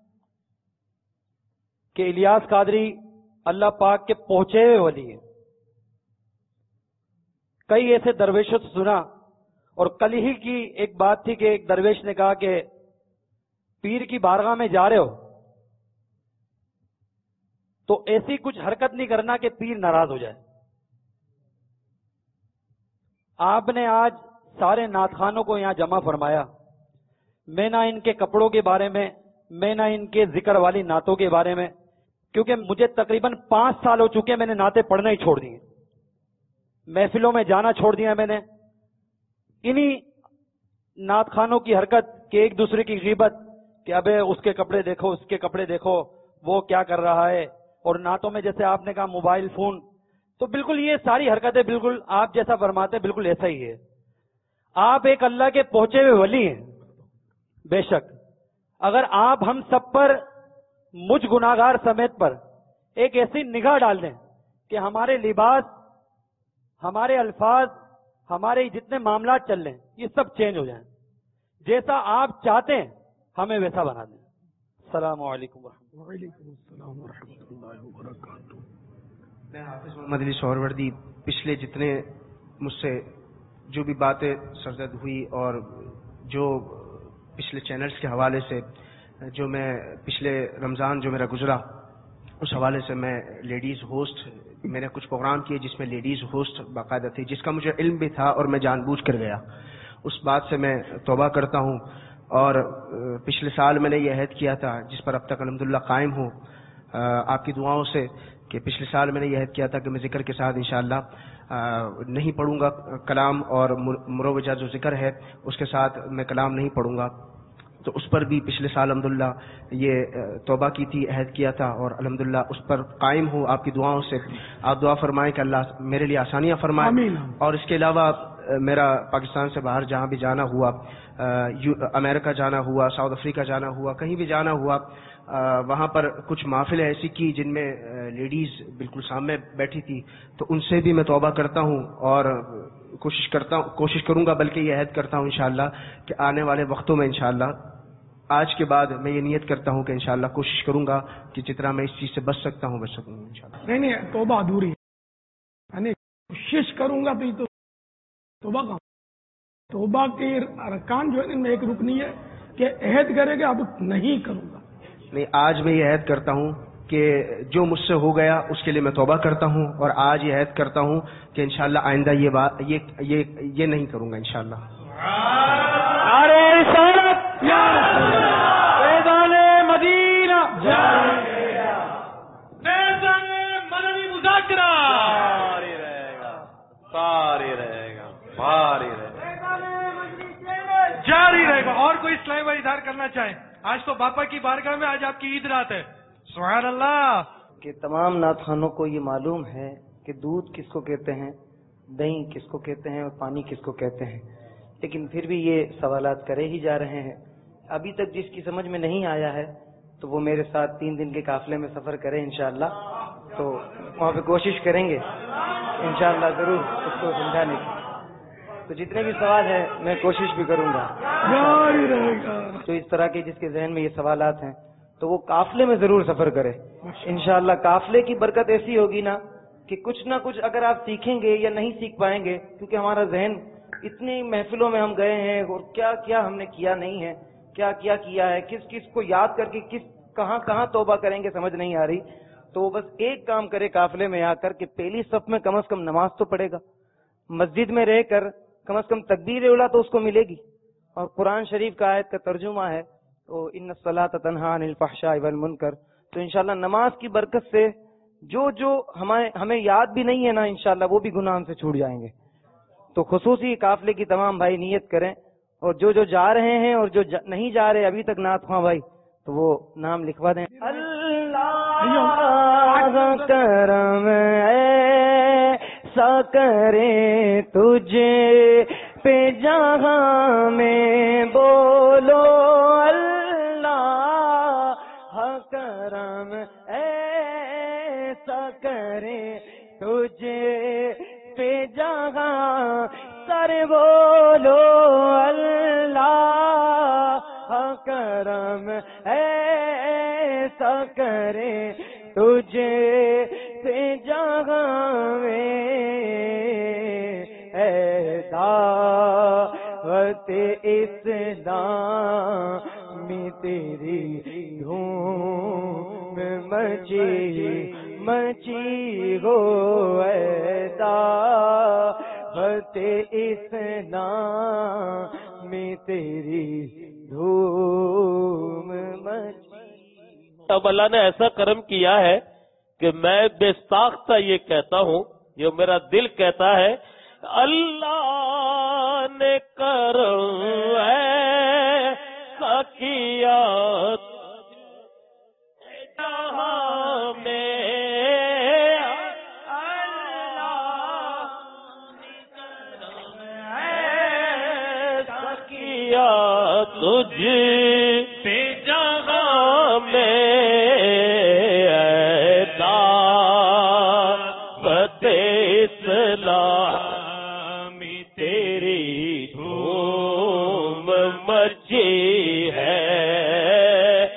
کہ الیاس قادری اللہ پاک کے پہنچے ہوئے ولی ہیں. کئی ایسے درویشوں سے سنا, اور کل ہی کی ایک بات تھی کہ ایک درویش نے کہا کہ پیر کی بارگاہ میں جا رہے ہو تو ایسی کچھ حرکت نہیں کرنا کہ پیر ناراض ہو جائے. آپ نے آج سارے نعت خوانوں کو یہاں جمع فرمایا. میں نہ ان کے کپڑوں کے بارے میں, میں نہ ان کے ذکر والی نعتوں کے بارے میں, کیونکہ مجھے تقریباً 5 سال ہو چکے, میں نے نعتیں پڑھنا ہی چھوڑ دی ہیں, محفلوں میں جانا چھوڑ دیا میں نے. انہی نعت خوانوں کی حرکت کہ ایک دوسرے کی غیبت کہ ابے اس کے کپڑے دیکھو, اس کے کپڑے دیکھو, وہ کیا کر رہا ہے. اور نعتوں میں جیسے آپ نے کہا موبائل فون, تو بالکل یہ ساری حرکتیں بالکل آپ جیسا فرماتے ہیں بالکل ایسا ہی ہے. آپ ایک اللہ کے پہنچے ہوئے ولی ہیں بے شک. اگر آپ ہم سب پر, مجھ گناہگار سمیت پر, ایک ایسی نگاہ ڈال دیں کہ ہمارے لباس, ہمارے الفاظ, ہمارے جتنے معاملات چل رہے ہیں یہ سب چینج ہو جائیں, جیسا آپ چاہتے ہیں ہمیں ویسا بنا دیں. السلام علیکم ورحمۃ اللہ وبرکاتہ.
میں حافظ محمد علی سہروردی. پچھلے جتنے مجھ سے جو بھی باتیں سرزد ہوئی اور جو پچھلے چینلز کے حوالے سے جو میں پچھلے رمضان جو میرا گزرا اس حوالے سے میں لیڈیز ہوسٹ، میں نے کچھ پروگرام کیے جس میں لیڈیز ہوسٹ باقاعدہ تھی، جس کا مجھے علم بھی تھا اور میں جان بوجھ کر گیا. اس بات سے میں توبہ کرتا ہوں. اور پچھلے سال میں نے یہ عہد کیا تھا جس پر اب تک الحمدللہ قائم ہوں آپ کی دعاؤں سے، کہ پچھلے سال میں نے یہ عہد کیا تھا کہ میں ذکر کے ساتھ انشاءاللہ نہیں پڑھوں گا کلام، اور مروجہ جو ذکر ہے اس کے ساتھ میں کلام نہیں پڑھوں گا. تو اس پر بھی پچھلے سال الحمدللہ یہ توبہ کی تھی، عہد کیا تھا، اور الحمدللہ اس پر قائم ہوں آپ کی دعاؤں سے. آپ دعا فرمائیں کہ اللہ میرے لیے آسانیاں فرمائے. اور اس کے علاوہ میرا پاکستان سے باہر جہاں بھی جانا ہوا، امریکہ جانا ہوا، ساؤتھ افریقہ جانا ہوا، کہیں بھی جانا ہوا، وہاں پر کچھ محافلیں ایسی کی جن میں لیڈیز بالکل سامنے بیٹھی تھی، تو ان سے بھی میں توبہ کرتا ہوں اور کوشش کروں گا، بلکہ یہ عہد کرتا ہوں انشاءاللہ کہ آنے والے وقتوں میں انشاءاللہ آج کے بعد میں یہ نیت کرتا ہوں کہ انشاءاللہ کوشش کروں گا کہ جتنا میں اس چیز سے بچ سکتا ہوں بچ سکوں انشاءاللہ.
نہیں توبہ ادھوری ہے، یعنی کوشش کروں گا تو توبہ کا توبہ کے ارکان جو ہے ان میں ایک رکنی ہے کہ عہد کرے گا اب نہیں کروں گا.
نہیں، آج میں یہ عہد کرتا ہوں کہ جو مجھ سے ہو گیا اس کے لیے میں توبہ کرتا ہوں، اور آج یہ عہد کرتا ہوں کہ انشاءاللہ آئندہ یہ نہیں کروں گا انشاءاللہ.
مدینہ مدنی مذاکرہ
جاری رہے گا. اور کوئی اسلامی بھائی اظہار کرنا چاہیں؟ آج تو باپا کی بارگاہ میں آج آپ کی عید رات ہے. سبحان اللہ.
کہ تمام نعت خوانوں کو یہ معلوم ہے کہ دودھ کس کو کہتے ہیں، دہی کس کو کہتے ہیں اور پانی کس کو کہتے ہیں، لیکن پھر بھی یہ سوالات کرے ہی جا رہے ہیں. ابھی تک جس کی سمجھ میں نہیں آیا ہے تو وہ میرے ساتھ 3 دن کے قافلے میں سفر کرے انشاءاللہ، تو وہاں پہ کوشش کریں گے انشاءاللہ ضرور اس کو سمجھانے کی. تو جتنے بھی سوال ہیں میں کوشش بھی کروں گا. تو اس طرح کے جس کے ذہن میں یہ سوالات ہیں تو وہ قافلے میں ضرور سفر کرے انشاءاللہ. قافلے کی برکت ایسی ہوگی نا کہ کچھ نہ کچھ اگر آپ سیکھیں گے یا نہیں سیکھ پائیں گے، کیونکہ ہمارا ذہن اتنی محفلوں میں ہم گئے ہیں اور کیا کیا ہم نے کیا نہیں ہے، کیا کیا ہے، کس کس کو یاد کر کے کہاں توبہ کریں گے سمجھ نہیں آ رہی. تو وہ بس ایک کام کرے قافلے میں آ کر کے پہلی صف میں کم از کم نماز تو پڑھے گا، مسجد میں رہ کر کم از کم تکبیر اولیٰ تو اس کو ملے گی، اور قرآن شریف کا آیت کا ترجمہ ہے تو ان الصلاۃ تنہی عن الفحشاء والمنکر. تو انشاءاللہ نماز کی برکت سے جو ہمیں یاد بھی نہیں ہے نا انشاءاللہ وہ بھی گناہ ہم سے چھوٹ جائیں گے. تو خصوصی قافلے کی تمام بھائی نیت کریں، اور جو جا رہے ہیں اور جو نہیں جا رہے ابھی تک نعت خواں بھائی تو وہ نام لکھوا دیں. اللہ کرم ایسا کرے تجھے پہ جہاں میں بولو اللہ کرم ایسا کرے تجھے پہ جہاں سر بولو اللہ کرم ایسا کرے تجھے پہ جہاں میں اے دعوت اسلام میں تیری دھوم مچی ہو اے دعوت اسلام میں تیری دھوم مچی.
اب اللہ نے ایسا کرم کیا ہے کہ میں بے ساختہ یہ کہتا ہوں، یہ میرا دل کہتا ہے، اللہ نے کرم ایسا کیا جہاں میں، اللہ نے کرم ایسا کیا تجھ پہ جہاں میں، تیری دھوم مچی ہے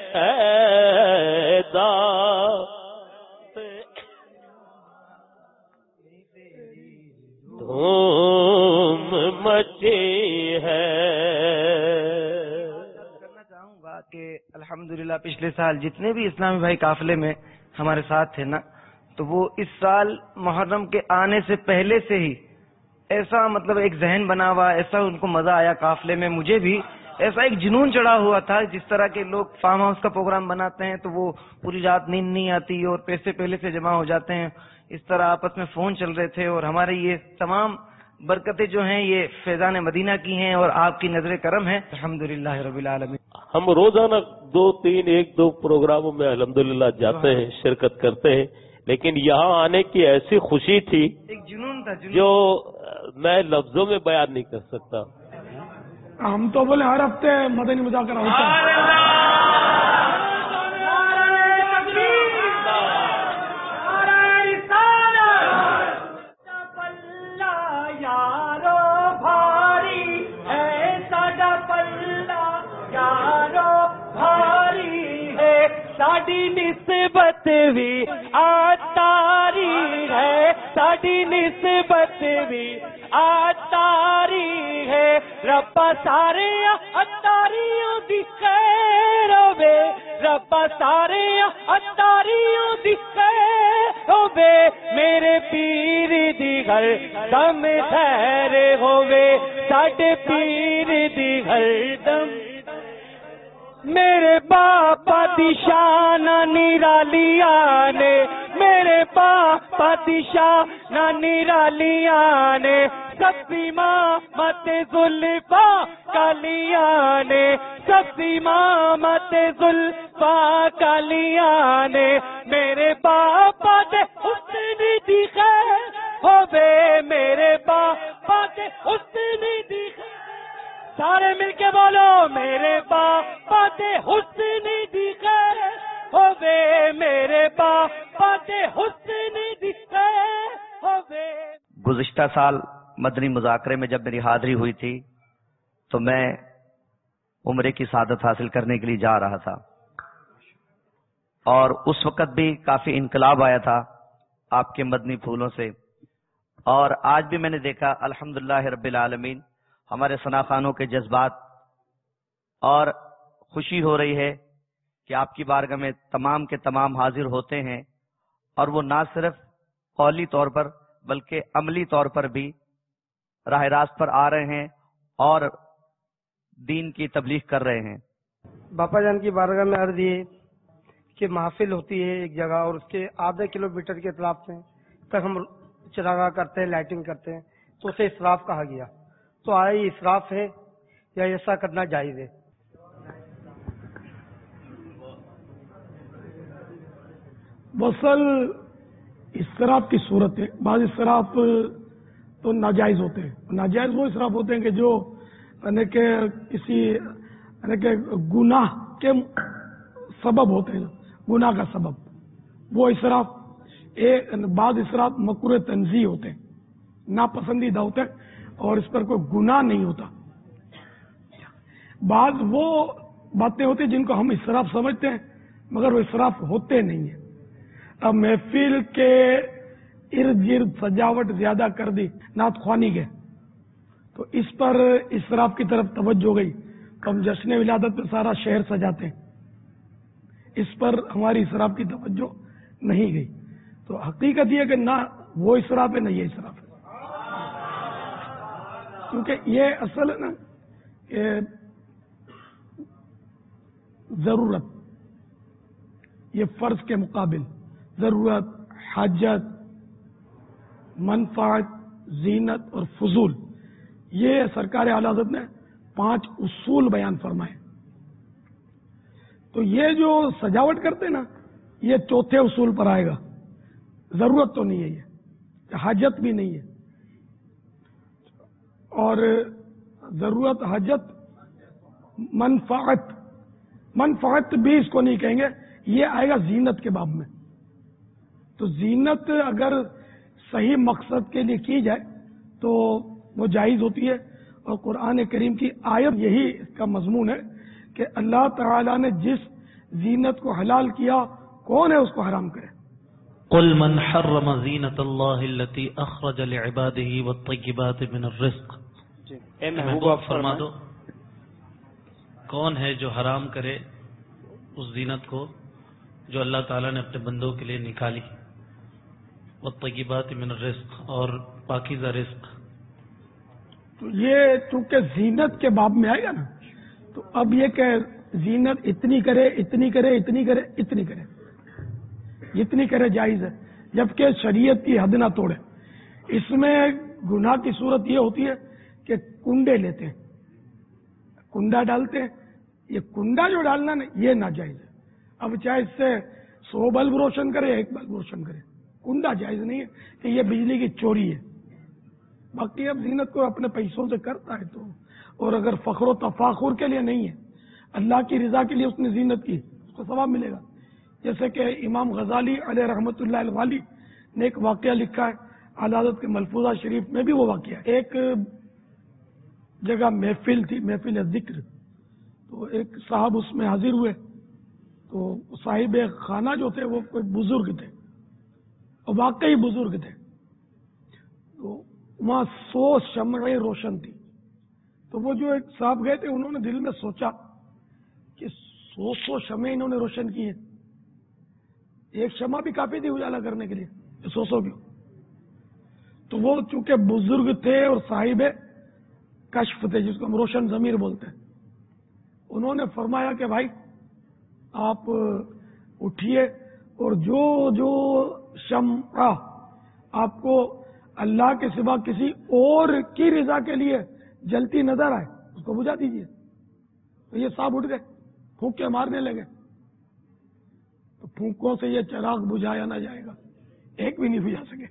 چاہوں گا کہ الحمدللہ پچھلے سال جتنے بھی اسلامی بھائی قافلے میں ہمارے ساتھ تھے نا، تو وہ اس سال محرم کے آنے سے پہلے سے ہی ایسا مطلب ایک ذہن بنا ہوا، ایسا ان کو مزہ آیا قافلے میں، مجھے بھی ایسا ایک جنون چڑھا ہوا تھا. جس طرح کے لوگ فارم ہاؤس کا پروگرام بناتے ہیں تو وہ پوری رات نیند نہیں آتی اور پیسے پہلے سے جمع ہو جاتے ہیں، اس طرح آپس میں فون چل رہے تھے. اور ہمارے یہ تمام برکتیں جو ہیں یہ فیضان مدینہ کی ہیں اور آپ کی نظر کرم ہے. الحمدللہ رب العالمین.
ہم روزانہ 2-3 پروگراموں میں الحمدللہ جاتے ہیں، شرکت کرتے ہیں، لیکن یہاں آنے کی ایسی خوشی تھی
ایک جنون تھا،
جو میں لفظوں میں بیان نہیں کر سکتا.
ہم تو بولے ہر ہفتے مدنی مذاکرہ ہوتا ہے.
ساڈی نسبت بھی آتاری ہے، ساڈی نسبت بھی آتاری ہے. ربا سارے اتاریوں دی خیر ہوے، ربا سارے اتاریوں دی خیر ہوے. میرے پیر دی ہر دم خیر ہوے، ساڈے پیر دی ہر دم. میرے باپا دی شان نرالیاں نے، میرے باپا دی شان نرالیاں نے. سبزی ماں مت زلفا کالیاں نے، سبزی ماں مت زلفا کالیاں نے. میرے باپا دے حسن دی خیر ہوے، میرے باپا دے حسن دی خیر. سارے مل کے بولو، میرے باپا دے حسن دی خیر ہوے، میرے باپا دے حسن دی خیر ہوے.
گزشتہ سال مدنی مذاکرے میں جب میری حاضری ہوئی تھی تو میں عمرے کی سعادت حاصل کرنے کے لیے جا رہا تھا، اور اس وقت بھی کافی انقلاب آیا تھا آپ کے مدنی پھولوں سے. اور آج بھی میں نے دیکھا الحمدللہ رب العالمین ہمارے ثنا خانوں کے جذبات، اور خوشی ہو رہی ہے کہ آپ کی بارگاہ میں تمام کے تمام حاضر ہوتے ہیں، اور وہ نہ صرف قولی طور پر بلکہ عملی طور پر بھی راہ راست پر آ رہے ہیں اور دین کی تبلیغ کر رہے ہیں.
باپا جان کی بارگاہ میں عرض یہ کہ محفل ہوتی ہے ایک جگہ اور اس کے آدھے کلومیٹر کے اطراف سے تک ہم چراغاں کرتے ہیں، لائٹنگ کرتے ہیں، تو اسے اسراف کہا گیا. تو آیا یہ اسراف ہے یا ایسا کرنا جائز ہے؟
بسل اسراف کی صورت ہے. بعض اسراف تو ناجائز ہوتے ہیں. ناجائز وہ اسراف ہوتے ہیں کہ جو یعنی کہ کسی یعنی کہ گناہ کے سبب ہوتے ہیں، گناہ کا سبب وہ اسراف. بعض اسراف مکروہ تنزیہ ہوتے ہیں، ناپسندیدہ ہوتے ہیں اور اس پر کوئی گناہ نہیں ہوتا. بعض وہ باتیں ہوتی ہیں جن کو ہم اسراف سمجھتے ہیں مگر وہ اسراف ہوتے نہیں ہیں. اب محفل کے ارد گرد سجاوٹ زیادہ کر دی نعت خوانی کے، تو اس پر اسراف کی طرف توجہ گئی. تو ہم جشن ولادت میں سارا شہر سجاتے ہیں، اس پر ہماری اسراف کی توجہ نہیں گئی. تو حقیقت یہ کہ نہ وہ اسراف ہے نہ یہ اسراف ہے، کیونکہ یہ اصل ہے نا کہ ضرورت، یہ فرض کے مقابل ضرورت، حاجت، منفعت، زینت اور فضول، یہ سرکار اعلی حضرت نے 5 اصول بیان فرمائے. تو یہ جو سجاوٹ کرتے نا یہ چوتھے اصول پر آئے گا. ضرورت تو نہیں ہے، یہ حاجت بھی نہیں ہے، اور ضرورت، حاجت، منفعت بھی اس کو نہیں کہیں گے. یہ آئے گا زینت کے باب میں. تو زینت اگر صحیح مقصد کے لیے کی جائے تو وہ جائز ہوتی ہے. اور قرآن کریم کی آیت یہی اس کا مضمون ہے کہ اللہ تعالی نے جس زینت کو حلال کیا کون ہے اس کو حرام کرے.
قل من حرم زینت اللہ التي اخرج لعباده والطیبات من الرزق.
اے محبوب فرما دو
کون ہے جو حرام کرے اس زینت کو جو اللہ تعالیٰ نے اپنے بندوں کے لیے نکالی؟ والطیبات من الرزق، اور پاکیزہ رزق.
تو یہ چونکہ زینت کے باب میں آئے گا نا، تو اب یہ کہ زینت اتنی کرے اتنی کرے اتنی کرے اتنی کرے، جتنی کرے جائز ہے، جبکہ شریعت کی حد نہ توڑے. اس میں گناہ کی صورت یہ ہوتی ہے کہ کنڈے لیتے ہیں، کنڈا ڈالتے ہیں. یہ کنڈا جو ڈالنا نا یہ ناجائز ہے. اب چاہے اس سے 100 بلب روشن کرے 1 بلب روشن کرے، کنڈا جائز نہیں ہے کہ یہ بجلی کی چوری ہے. باقی اب زینت کو اپنے پیسوں سے کرتا ہے تو، اور اگر فخر و تفاخر کے لیے نہیں ہے، اللہ کی رضا کے لیے اس نے زینت کی، اس کو ثواب ملے گا. جیسے کہ امام غزالی علیہ رحمۃ اللہ الوالی نے ایک واقعہ لکھا ہے، اعلی حضرت کے ملفوظہ شریف میں بھی وہ واقعہ ہے. ایک جگہ محفل تھی، محفل ذکر، تو ایک صاحب اس میں حاضر ہوئے. تو صاحب خانہ جو تھے وہ کوئی بزرگ تھے، اور واقعی بزرگ تھے. تو وہاں 100 شمعیں روشن تھی. تو وہ جو ایک صاحب گئے تھے انہوں نے دل میں سوچا کہ 100 شمعیں انہوں نے روشن کی ہیں، ایک شمع بھی کافی تھی اجالا کرنے کے لیے، 100 کی. تو وہ چونکہ بزرگ تھے اور صاحب کشف تھے، جس کو ہم روشن ضمیر بولتے ہیں، انہوں نے فرمایا کہ بھائی آپ اٹھیے، اور جو جو شمع آپ کو اللہ کے سوا کسی اور کی رضا کے لیے جلتی نظر آئے اس کو بجھا دیجیے. تو یہ صاحب اٹھ گئے، پھونکے مارنے لگے. تو پھونکوں سے یہ چراغ بجھایا نہ جائے گا، ایک بھی نہیں بجھا سکے.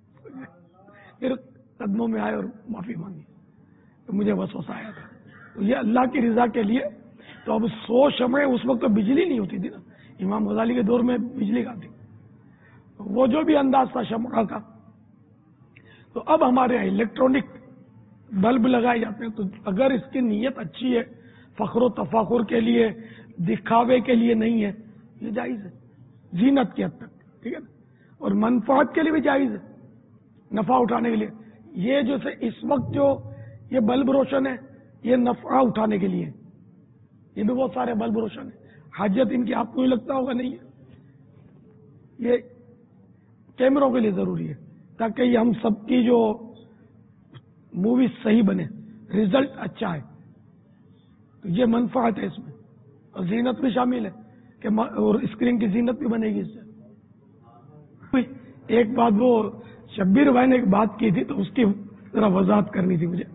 پھر قدموں میں آئے اور معافی مانگی. تو مجھے وسوسہ آیا تھا. تو یہ اللہ کی رضا کے لیے. تو اب 100 شمعیں، اس وقت تو بجلی نہیں ہوتی تھی نا، امام غزالی کے دور میں بجلی کا تھی. وہ جو بھی انداز تھا شمع کا. تو اب ہمارے یہاں الیکٹرانک بلب لگائے جاتے ہیں. تو اگر اس کی نیت اچھی ہے، فخر و تفاخر کے لیے، دکھاوے کے لیے نہیں ہے، یہ جائز ہے زینت کی حد تک، ٹھیک ہے نا. اور منفعت کے لیے بھی جائز ہے، نفع اٹھانے کے لیے. یہ جیسے اس وقت جو یہ بلب روشن ہے یہ نفع اٹھانے کے لیے، یہ بھی بہت سارے بلب روشن ہیں. حاجت ان کی آپ کو ہی لگتا ہوگا نہیں ہے، یہ کیمروں کے لیے ضروری ہے تاکہ یہ ہم سب کی جو مووی صحیح بنے، رزلٹ اچھا ہے. تو یہ منفعت ہے اس میں، اور زینت بھی شامل ہے کہ اور اسکرین کی زینت بھی بنے گی اس سے. ایک بات وہ شبیر بھائی نے ایک بات کی تھی تو اس کی ذرا وضاحت کرنی تھی مجھے،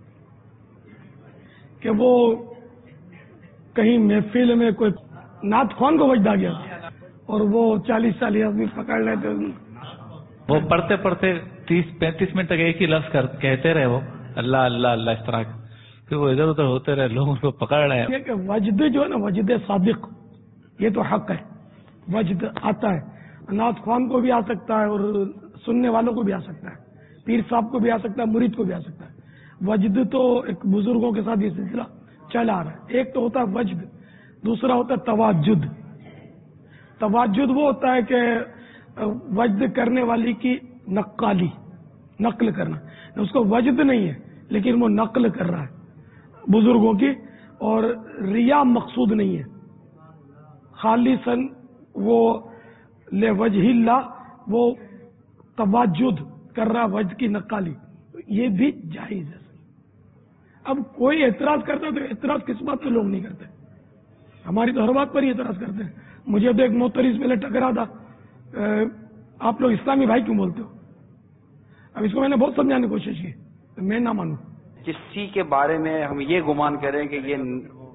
کہ وہ کہیں محفل میں کوئی نعت خوان کو وجد آ گیا اور وہ 40 سال آدمی پکڑ رہے تھے.
وہ پڑھتے پڑھتے 30-35 منٹ تک ایک ہی لفظ کہتے رہے، وہ اللہ اللہ اللہ اس طرح. پھر وہ ادھر ادھر ہوتے رہے، لوگ ان کو پکڑ رہے ہیں.
یہ کہ وجد جو ہے نا، وجد صادق، یہ تو حق ہے. وجد آتا ہے، نعت خوان کو بھی آ سکتا ہے اور سننے والوں کو بھی آ سکتا ہے، پیر صاحب کو بھی آ سکتا ہے، مرید کو بھی آ سکتا ہے. وجد تو ایک بزرگوں کے ساتھ یہ سلسلہ چلا آ رہا ہے. ایک تو ہوتا ہے وجد، دوسرا ہوتا ہے تواجد. تواجد وہ ہوتا ہے کہ وجد کرنے والی کی نقالی، نقل کرنا. اس کو وجد نہیں ہے لیکن وہ نقل کر رہا ہے بزرگوں کی، اور ریا مقصود نہیں ہے، خالصاً وہ لے وجہ اللہ وہ تواجد کر رہا وجد کی نقالی. یہ بھی جائز ہے. اب کوئی اعتراض کرتا تو اعتراض کس بات پہ لوگ نہیں کرتے؟ ہماری تو ہر بات پر ہی اعتراض کرتے ہیں. مجھے تو ایک موتریز پہلے ٹکرا تھا، آپ لوگ اسلامی بھائی کیوں بولتے ہو؟ اب اس کو میں نے بہت سمجھانے کی کوشش کی، میں نہ مانوں.
کسی کے بارے میں ہم یہ گمان کریں کہ یہ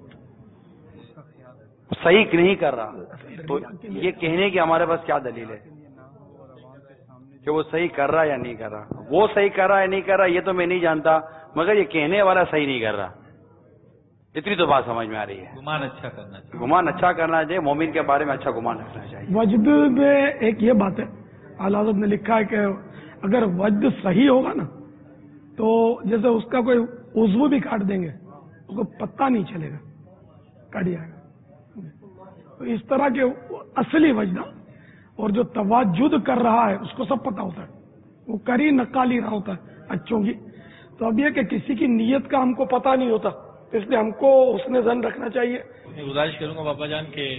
صحیح نہیں کر رہا، تو یہ کہنے کی ہمارے پاس کیا دلیل ہے کہ وہ صحیح کر رہا یا نہیں کر رہا؟ وہ صحیح کر رہا یا نہیں کر رہا یہ تو میں نہیں جانتا، مگر یہ کہنے والا صحیح نہیں کر رہا، اتنی تو بات سمجھ میں آ رہی ہے.
گمان اچھا کرنا چاہیے،
گمان اچھا کرنا چاہیے، مومن کے بارے میں اچھا گمان رکھنا چاہیے.
وجد میں ایک یہ بات ہے، اعلیٰ حضرت نے لکھا ہے کہ اگر وجد صحیح ہوگا نا تو جیسے اس کا کوئی عضو بھی کاٹ دیں گے اس کو پتہ نہیں چلے گا، کٹ جائے گا. تو اس طرح کے اصلی وجدہ اور جو تواجد کر رہا ہے اس کو سب پتہ ہوتا ہے، وہ کری نقالی رہا ہوتا ہے اچھوں کی. تو اب یہ کہ کسی کی نیت کا ہم کو پتہ نہیں ہوتا تو اس لیے ہم کو حسن ظن رکھنا چاہیے.
میں گزارش کروں گا بابا جان کہ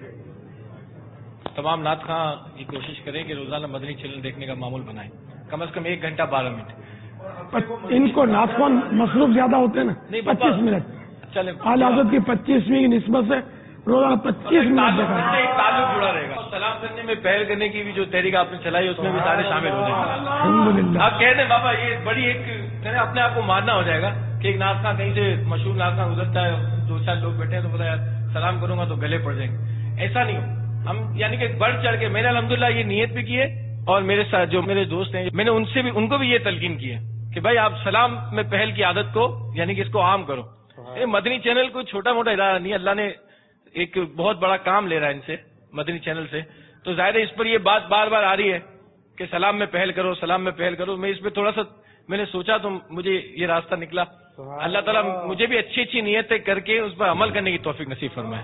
تمام نعت خواں یہ کوشش کریں کہ روزانہ مدنی چینل دیکھنے کا معمول بنائیں، کم از کم 1 گھنٹہ 12 منٹ.
ان کو نعت خواں مصروف زیادہ ہوتے ہیں نا، 25 منٹ.
چلے
اعلی حضرت کی 25ویں کی نسبت سے روزانہ 25 منٹ
ایک تعلق جڑا رہے گا. سلام کرنے میں پہل کرنے کی بھی جو تحریک آپ نے چلائی اس میں بھی سارے شامل ہو جائیں گے.
الحمدللہ.
آپ کہہ دیں بابا یہ بڑی ایک اپنے آپ کو ماننا ہو جائے گا کہ ایک نعت خواں کہیں سے مشہور نعت خواں گزرتا ہے، 2-4 لوگ بیٹھے ہیں تو بتا یار سلام کروں گا تو گلے پڑ جائیں گے. ایسا نہیں ہو. ہم یعنی کہ بڑھ چڑھ کے میں نے الحمدللہ یہ نیت بھی کی ہے، اور میرے ساتھ جو میرے دوست ہیں میں نے ان کو بھی یہ تلقین کی ہے کہ بھائی آپ سلام میں پہل کی عادت کو یعنی کہ اس کو عام کرو. مدنی چینل کوئی چھوٹا موٹا ادارہ نہیں، اللہ نے ایک بہت بڑا کام لے رہا ہے ان سے، مدنی چینل سے. تو ظاہر ہے اس پر یہ بات بار بار آ رہی ہے کہ سلام میں پہل کرو، سلام میں پہل کرو. میں اس پہ تھوڑا سا میں نے سوچا تو مجھے یہ راستہ نکلا. اللہ تعالیٰ مجھے بھی اچھی اچھی نیتیں کر کے اس پر عمل کرنے کی توفیق نصیب فرمائے.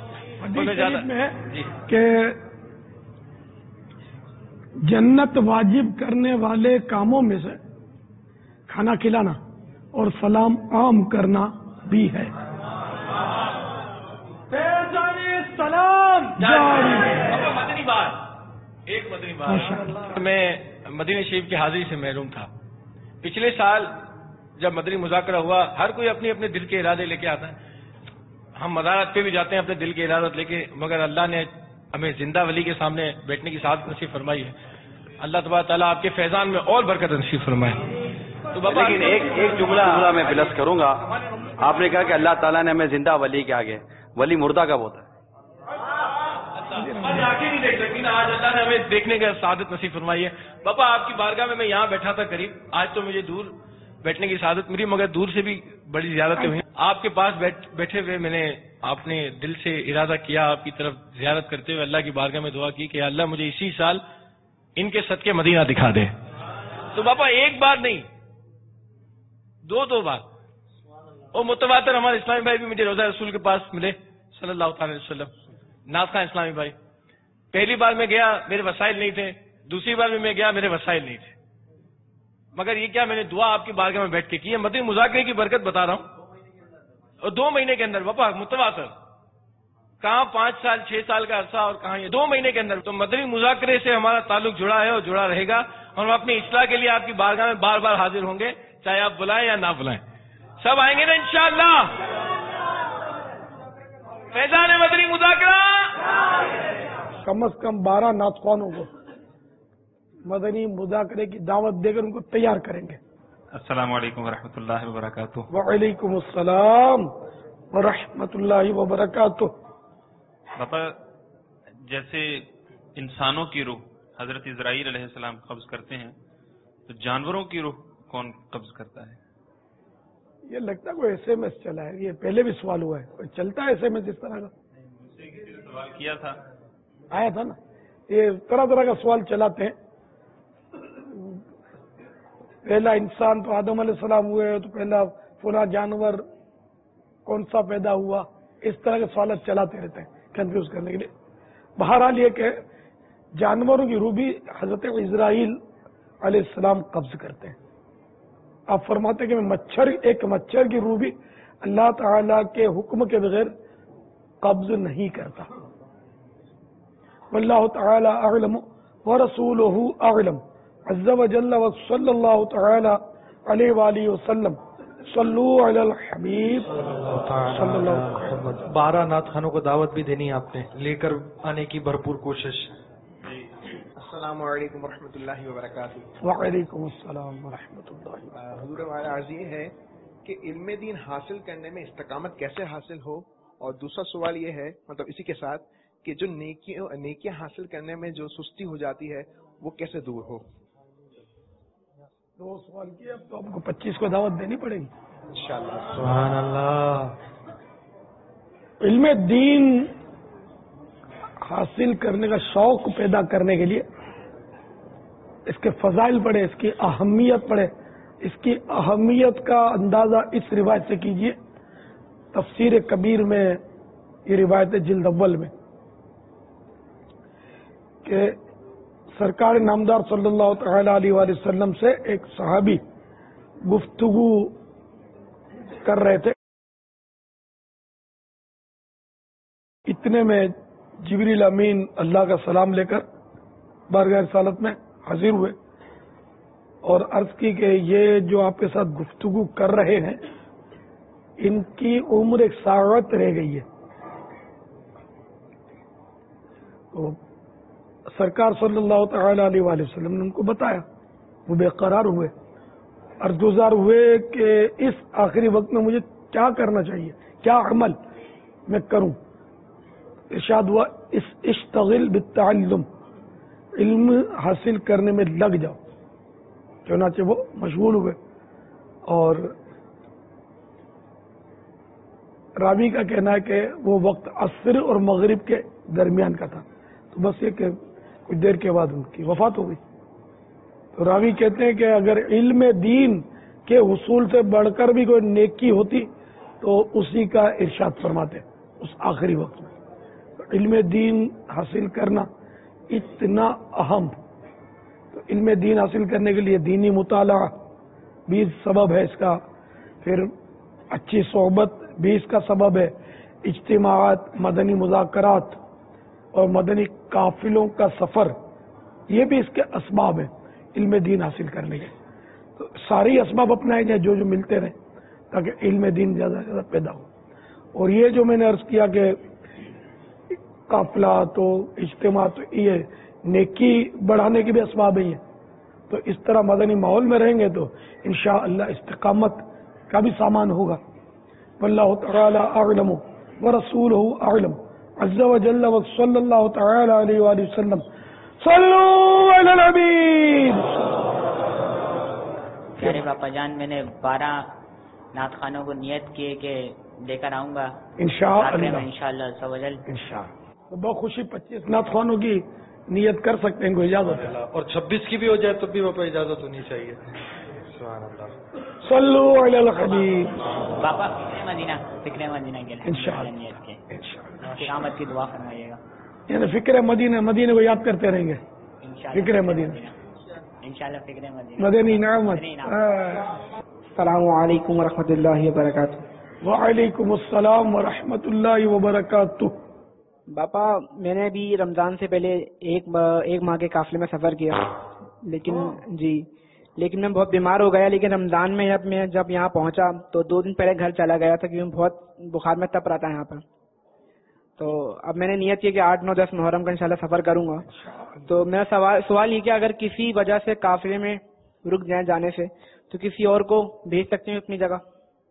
کہ جنت واجب کرنے والے کاموں میں سے کھانا کھلانا اور سلام عام کرنا بھی ہے.
سلام مدنی بات ایک مدنی بات. میں مدینہ شریف کی حاضری سے محروم تھا. پچھلے سال جب مدنی مذاکرہ ہوا ہر کوئی اپنے اپنے دل کے ارادے لے کے آتا ہے. ہم مزارات پہ بھی جاتے ہیں اپنے دل کے ارادات لے کے، مگر اللہ نے ہمیں زندہ ولی کے سامنے بیٹھنے کی سعادت نصیب فرمائی ہے. اللہ تبارک تعالیٰ آپ کے فیضان میں اور برکت نصیب فرمائے. تو بابا
لیکن ایک جملہ میں بلس کروں گا. آپ نے کہا کہ اللہ تعالیٰ نے ہمیں زندہ ولی کے آگے، ولی مردہ کب ہوتا ہے؟
آنکھیں نہیں دیکھ سکتی نا. آج اللہ نے ہمیں دیکھنے کا سعادت نصیب فرمائی ہے. باپا آپ کی بارگاہ میں یہاں بیٹھا تھا قریب، آج تو مجھے دور بیٹھنے کی سعادت ملی، مگر دور سے بھی بڑی زیارتیں ہوئی. آپ کے پاس بیٹھے ہوئے میں نے اپنے دل سے ارادہ کیا آپ کی طرف زیارت کرتے ہوئے اللہ کی بارگاہ میں دعا کی کہ اللہ مجھے اسی سال ان کے صدقے مدینہ دکھا دے. تو باپا ایک بار نہیں، 2 بار. اور متواتر ہمارے اسلامی بھائی بھی مجھے روزہ رسول کے پاس ملے صلی اللہ تعالی وسلم. نعت خواں اسلامی بھائی، پہلی بار میں گیا میرے وسائل نہیں تھے، دوسری بار میں گیا میرے وسائل نہیں تھے، مگر یہ کیا میں نے دعا آپ کی بارگاہ میں بیٹھ کے کی ہے. مدنی مذاکرے کی برکت بتا رہا ہوں. اور 2 مہینے کے اندر باپا متواتر، کہاں 5 سال 6 سال کا عرصہ اور کہاں یہ 2 مہینے کے اندر. تو مدنی مذاکرے سے ہمارا تعلق جڑا ہے اور جڑا رہے گا، اور ہم اپنی اصلاح کے لیے آپ کی بارگاہ میں بار بار حاضر ہوں گے، چاہے آپ بلائیں یا نہ بلائیں. سب آئیں گے نا انشاءاللہ. فیضان مدنی مذاکرہ
کم از کم 12 نعت خوانوں کو مدنی مذاکرے کی دعوت دے کر ان کو تیار کریں گے.
السلام علیکم ورحمۃ اللہ وبرکاتہ.
وعلیکم السلام ورحمۃ اللہ وبرکاتہ.
باپا جیسے انسانوں کی روح حضرت اسرائیل علیہ السلام قبض کرتے ہیں، تو جانوروں کی روح کون قبض کرتا ہے؟
یہ لگتا ہے کوئی ایس ایم ایس چلا ہے. یہ پہلے بھی سوال ہوا ہے، کوئی چلتا ہے ایس ایم ایس اس طرح کا؟
سوال کیا تھا،
آیا تھا نا. یہ طرح طرح کا سوال چلاتے ہیں. پہلا انسان تو آدم علیہ السلام ہوئے تو پہلا فلاں جانور کون سا پیدا ہوا، اس طرح کے سوالات چلاتے رہتے ہیں کنفیوز کرنے کے لیے. بہرحال یہ کہ جانوروں کی روح بھی حضرت اسرائیل علیہ السلام قبض کرتے ہیں. آپ فرماتے ہیں کہ ایک مچھر کی روح بھی اللہ تعالی کے حکم کے بغیر قبض نہیں کرتا. واللہ تعالی اعلم ورسولہ اعلم عز وجل وصلی اللہ تعالی علیہ وآلہ وسلم. صلو علی الحبیب صلی اللہ علیہ وسلم.
12 نعت خانوں کو دعوت بھی دینی آپ نے، لے کر آنے کی بھرپور کوشش.
السلام علیکم ورحمۃ اللہ وبرکاتہ.
وعلیکم السلام ورحمۃ اللہ.
حضور ہمارا عرض یہ ہے کہ علم دین حاصل کرنے میں استقامت کیسے حاصل ہو، اور دوسرا سوال یہ ہے مطلب اسی کے ساتھ کہ جو نیکیاں حاصل کرنے میں جو سستی ہو جاتی ہے وہ کیسے دور ہو.
2 سوال کیے، اب تو آپ کو 25 کو دعوت دینی پڑے گی
انشاءاللہ.
سبحان اللہ.
علم دین حاصل کرنے کا شوق پیدا کرنے کے لیے اس کے فضائل پڑھے، اس کی اہمیت پڑھے. اس کی اہمیت کا اندازہ اس روایت سے کیجئے. تفسیر کبیر میں یہ روایت ہے جلد اول میں کہ سرکار نامدار صلی اللہ تعالی علیہ وآلہ وسلم سے ایک صحابی گفتگو کر رہے تھے. اتنے میں جبریل امین اللہ کا سلام لے کر بارگاہ رسالت میں حاضر ہوئے اور عرض کی کہ یہ جو آپ کے ساتھ گفتگو کر رہے ہیں ان کی عمر 1 ساعت رہ گئی ہے. تو سرکار صلی اللہ تعالی علیہ وآلہ وسلم نے ان کو بتایا. وہ بے قرار ہوئے, عرض گزار ہوئے کہ اس آخری وقت میں مجھے کیا کرنا چاہیے, کیا عمل میں کروں. ارشاد ہوا اشتغل بالتعلم, علم حاصل کرنے میں لگ جاؤ. چنانچہ وہ مشغول ہوئے. اور راوی کا کہنا ہے کہ وہ وقت عصر اور مغرب کے درمیان کا تھا. تو بس یہ کہ کچھ دیر کے بعد ان کی وفات ہو گئی. تو راوی کہتے ہیں کہ اگر علم دین کے حصول سے بڑھ کر بھی کوئی نیکی ہوتی تو اسی کا ارشاد فرماتے اس آخری وقت میں. تو علم دین حاصل کرنا اتنا اہم. تو علم دین حاصل کرنے کے لیے دینی مطالعہ بھی سبب ہے اس کا, پھر اچھی صحبت بھی اس کا سبب ہے, اجتماعات, مدنی مذاکرات اور مدنی قافلوں کا سفر یہ بھی اس کے اسباب ہیں علم دین حاصل کرنے کے. تو ساری اسباب اپنائے جائیں جو جو ملتے رہیں تاکہ علم دین زیادہ سے زیادہ پیدا ہو. اور یہ جو میں نے عرض کیا کہ قافلہ تو اجتماع تو یہ نیکی بڑھانے کے بھی اسباب ہیں. تو اس طرح مدنی ماحول میں رہیں گے تو انشاءاللہ استقامت کا بھی سامان ہوگا. واللہ تعالی اعلم ورسولہ اعلم عز وجل وصلی اللہ تعالی علیہ وآلہ وسلم. صلو علی النبی.
پیارے باپا جان, میں نے 12 نعت خوانوں کو نیت کیے کہ لے کر آؤں گا انشاءاللہ سوجل.
تو بہت خوشی 25 نعت خوانوں کی نیت کر سکتے ہیں, کوئی اجازت ہے.
اور 26 کی بھی ہو جائے تو بھی باپا اجازت ہونی چاہیے. سبحان اللہ.
صلو علی الحبیب.
باپا فکر مدینہ کے لیے انشاءاللہ نیت کے استقامت کی دعا فرمائیے گا.
یعنی فکر مدینہ کو یاد کرتے رہیں گے. فکر مدینہ
انشاءاللہ فکر مدینہ
مدنی نعمت.
السلام علیکم ورحمۃ اللہ وبرکاتہ.
وعلیکم السلام ورحمۃ اللہ وبرکاتہ.
باپا میں نے بھی رمضان سے پہلے ایک ماہ کے قافلے میں سفر کیا, لیکن میں بہت بیمار ہو گیا. لیکن رمضان میں جب یہاں پہنچا تو 2 دن پہلے گھر چلا گیا تھا کیونکہ بہت بخار میں تپ رہا تھا یہاں پر. تو اب میں نے نیت کی کہ 8, 9, 10 محرم کا انشاءاللہ سفر کروں گا. تو میرا سوال یہ کہ اگر کسی وجہ سے قافلے میں رک جائیں جانے سے تو کسی اور کو بھیج سکتے ہیں اپنی جگہ؟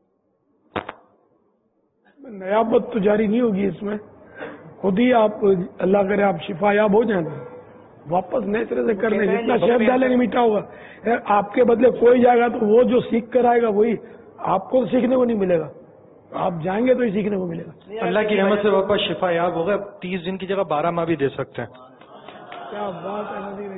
نیابت تو جاری نہیں ہوگی اس میں, خود ہی آپ اللہ کرے آپ شفا یاب ہو جائیں واپس نئے سرے سے کرنے. جتنا شہد ڈالیں میٹھا ہوگا. آپ کے بدلے کوئی جائے گا تو وہ جو سیکھ کر آئے گا وہی آپ کو سیکھنے کو نہیں ملے گا. آپ جائیں گے تو ہی سیکھنے کو ملے گا.
اللہ کی رحمت سے باپا شفا یاب ہوگا. 30 دن کی جگہ 12 ماہ بھی دے سکتے ہیں.
کیا بات ہے.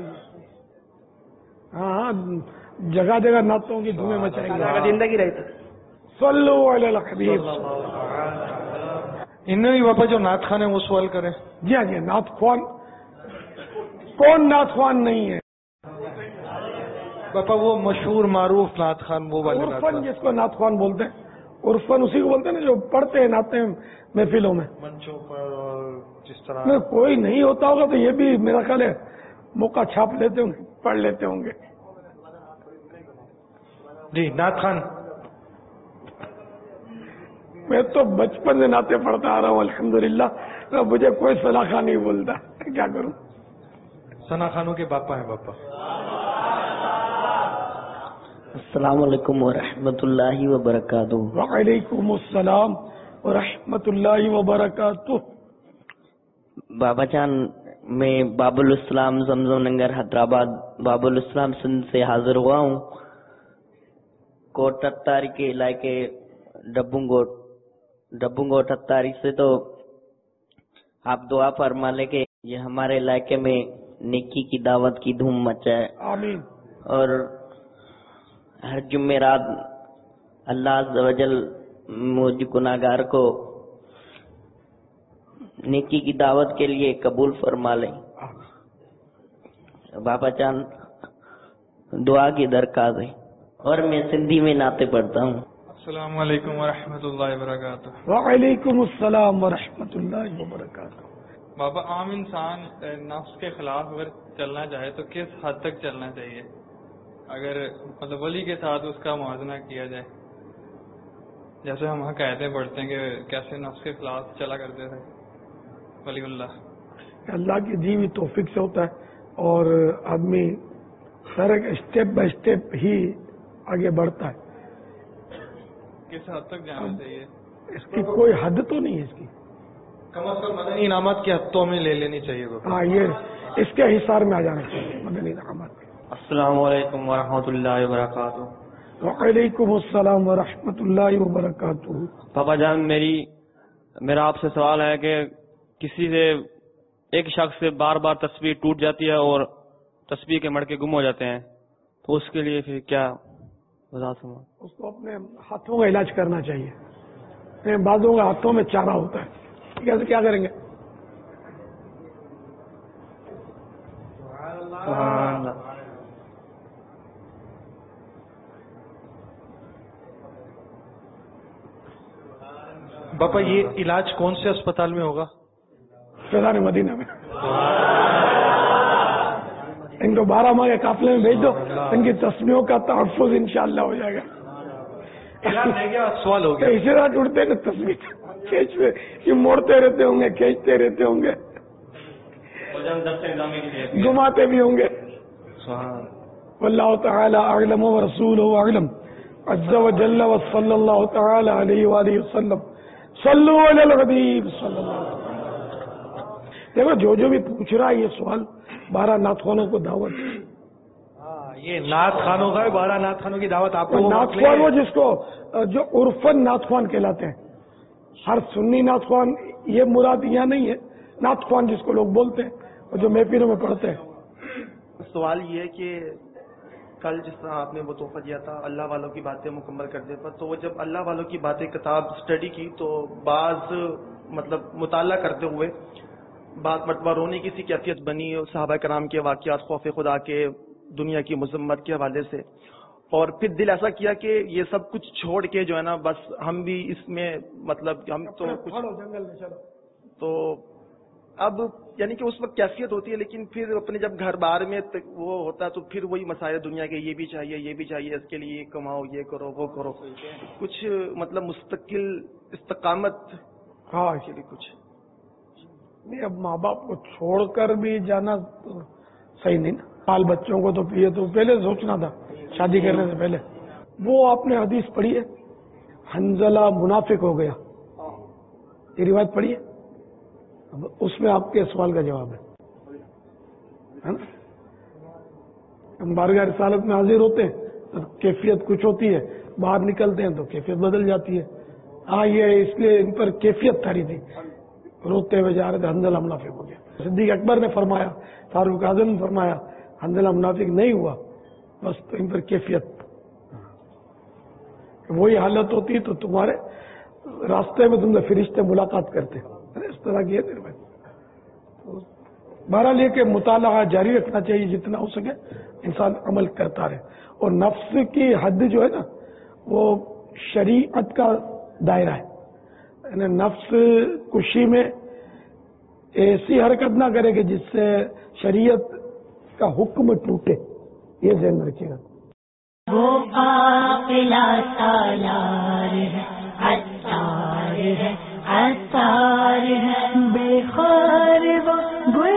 ہاں جگہ جگہ نعتوں کی دھومیں مچائیں گے
زندگی رہی.
صلو علی الحبیب.
انہیں بھی باپا جو نعت خوان ہے وہ سوال کریں.
جی ہاں, نعت خوان کون نعت خوان نہیں ہے
باپا؟ وہ مشہور معروف نعت خوان وہ والے
عرفن جس کو نعت خوان بولتے ہیں. عرفن اسی کو بولتے ہیں نا جو پڑھتے ہیں نعتیں محفلوں میں
منچوں پر. اور جس طرح
میں کوئی نہیں ہوتا ہوگا تو یہ بھی میرا خیال ہے موقع چھاپ لیتے ہوں گے, پڑھ لیتے ہوں گے.
جی نعت خوان.
میں تو بچپن سے نعتیں پڑھتا آ رہا ہوں الحمدللہ. مجھے کوئی صلاح خان نہیں بولتا, کیا کروں.
ثنا خانوں کے باپا ہیں باپا.
السلام علیکم ورحمۃ اللہ وبرکاتہ.
وعلیکم السلام ورحمۃ اللہ وبرکاتہ.
بابا جان میں باب الاسلام زمزم نگر حیدرآباد باب الاسلام سندھ سے حاضر ہوا ہوں. کوٹ اتاری کے علاقے ڈبونگوٹ اتاری سے. تو آپ دعا فرما لے کہ یہ ہمارے علاقے میں نیکی کی دعوت کی دھوم مچائے.
آمین.
اور ہر جمعرات اللہ عز و جل مجھ گناہگار کو نیکی کی دعوت کے لیے قبول فرما لیں. بابا جان دعا کی درخواست ہے. اور میں سندھی میں نعتیں پڑھتا ہوں.
السلام علیکم ورحمۃ اللہ وبرکاتہ.
وعلیکم السلام ورحمۃ اللہ وبرکاتہ.
بابا، عام انسان نفس کے خلاف اگر چلنا چاہے تو کس حد تک چلنا چاہیے؟ اگر مطلب ولی کے ساتھ اس کا موازنہ کیا جائے، جیسے ہم حکایتیں پڑھتے ہیں کہ کیسے نفس کے خلاف چلا کرتے تھے ولی اللہ
کی دی ہوئی توفیق سے ہوتا ہے، اور آدمی سر اسٹیپ بائی اسٹیپ ہی آگے بڑھتا ہے.
کس حد تک جانا چاہیے؟
اس کی کوئی حد تو نہیں ہے، اس کی
کم از کم مدنی انعامات کے حتوں میں لے لینی چاہیے.
ہاں، یہ اس کے حصار میں آ جانا چاہیے مدنی انعامات.
السلام علیکم ورحمۃ اللہ وبرکاتہ.
وعلیکم السلام ورحمۃ اللہ وبرکاتہ.
پاپا جان، میرا آپ سے سوال ہے کہ کسی سے ایک شخص سے بار بار تسبیح ٹوٹ جاتی ہے اور تسبیح کے مڑکے گم ہو جاتے ہیں، تو اس کے لیے پھر کیا وضاحت ہوا؟
اس کو اپنے ہاتھوں کا علاج کرنا چاہیے. بعضوں کا ہاتھوں میں چارہ ہوتا ہے، کیسے کیا کریں گے؟
سبحان اللہ.
باپا، یہ علاج کون سے اسپتال میں ہوگا؟
فیضان مدینہ میں. ان کو 12 ماہ کے قافلے میں بھیج دو، ان کی تسبیحوں کا تحفظ انشاءاللہ ہو جائے گا.
سوال ہو گیا.
اسی طرح ٹوٹتے نا تسبیح، کھینچتے، یہ موڑتے رہتے ہوں گے، کھینچتے رہتے ہوں گے، گھماتے بھی ہوں گے. واللہ تعالی اعلم ورسولہ اعلم عز وجل وصلی اللہ تعالی علیہ وآلہ وسلم. صلو علی الحبیب صلی اللہ علیہ وسلم. دیکھو، جو بھی پوچھ رہا ہے یہ سوال، 12 نعت کو دعوت.
یہ نعت خانوں کا 12 نعت خانوں کی دعوت آپ کو.
نعت خوان وہ جس کو جو عرفن نعت خوان کہلاتے ہیں. ہر سنی نعت خوان یہ مراد یہاں نہیں ہے. نعت خوان جس کو لوگ بولتے ہیں اور جو محفلوں میں پڑھتے ہیں.
سوال یہ ہے کہ کل جس طرح آپ نے وہ تحفہ دیا تھا اللہ والوں کی باتیں مکمل کرنے پر، تو وہ جب اللہ والوں کی باتیں کتاب اسٹڈی کی تو بعض مطلب مطالعہ کرتے ہوئے بعض مرتبہ رونے کی سی کیفیت بنی صحابہ کرام کے واقعات، خوف خدا کے، دنیا کی مذمت کے حوالے سے، اور پھر دل ایسا کیا کہ یہ سب کچھ چھوڑ کے جو ہے نا بس ہم بھی اس میں مطلب ہم تو کچھ تو اب یعنی کہ اس وقت کیفیت ہوتی ہے، لیکن پھر اپنے جب گھر بار میں وہ ہوتا ہے تو پھر وہی مسائل دنیا کے، یہ بھی چاہیے یہ بھی چاہیے، اس کے لیے یہ کماؤ، یہ کرو وہ کرو، کچھ مطلب مستقل استقامت.
ہاں،
کچھ
نہیں. اب ماں باپ کو چھوڑ کر بھی جانا صحیح نہیں نا. بال بچوں کو تو پیے تو پہلے سوچنا تھا شادی کرنے سے پہلے. وہ آپ نے حدیث پڑھی ہے، حنزلہ منافق ہو گیا، یہ روایت پڑھی ہے. اب اس میں آپ کے سوال کا جواب ہے نا. ہم بارگاہ رسالت میں حاضر ہوتے ہیں تو کیفیت کچھ ہوتی ہے، باہر نکلتے ہیں تو کیفیت بدل جاتی ہے. ہاں، یہ اس لیے ان پر کیفیت تاری تھی، روتے ہوئے جا رہے تھے، حنزلہ منافق ہو گیا. صدیق اکبر نے فرمایا، فاروق اعظم نے فرمایا، حنزلہ منافق نہیں ہوا، بس تو ان پر کیفیت. وہی حالت ہوتی تو تمہارے راستے میں تم سے فرشتے ملاقات کرتے، اس طرح کی ہے. بہرحال یہ کہ مطالعہ جاری رکھنا چاہیے، جتنا ہو سکے انسان عمل کرتا رہے. اور نفس کی حد جو ہے نا وہ شریعت کا دائرہ ہے. یعنی نفس کشی میں ایسی حرکت نہ کرے کہ جس سے شریعت کا حکم ٹوٹے، یہ ذہن میں رکھیے گا.
وہ قافلہ سالار ہے، عطار ہے، عطار ہے، بے خار وہ گل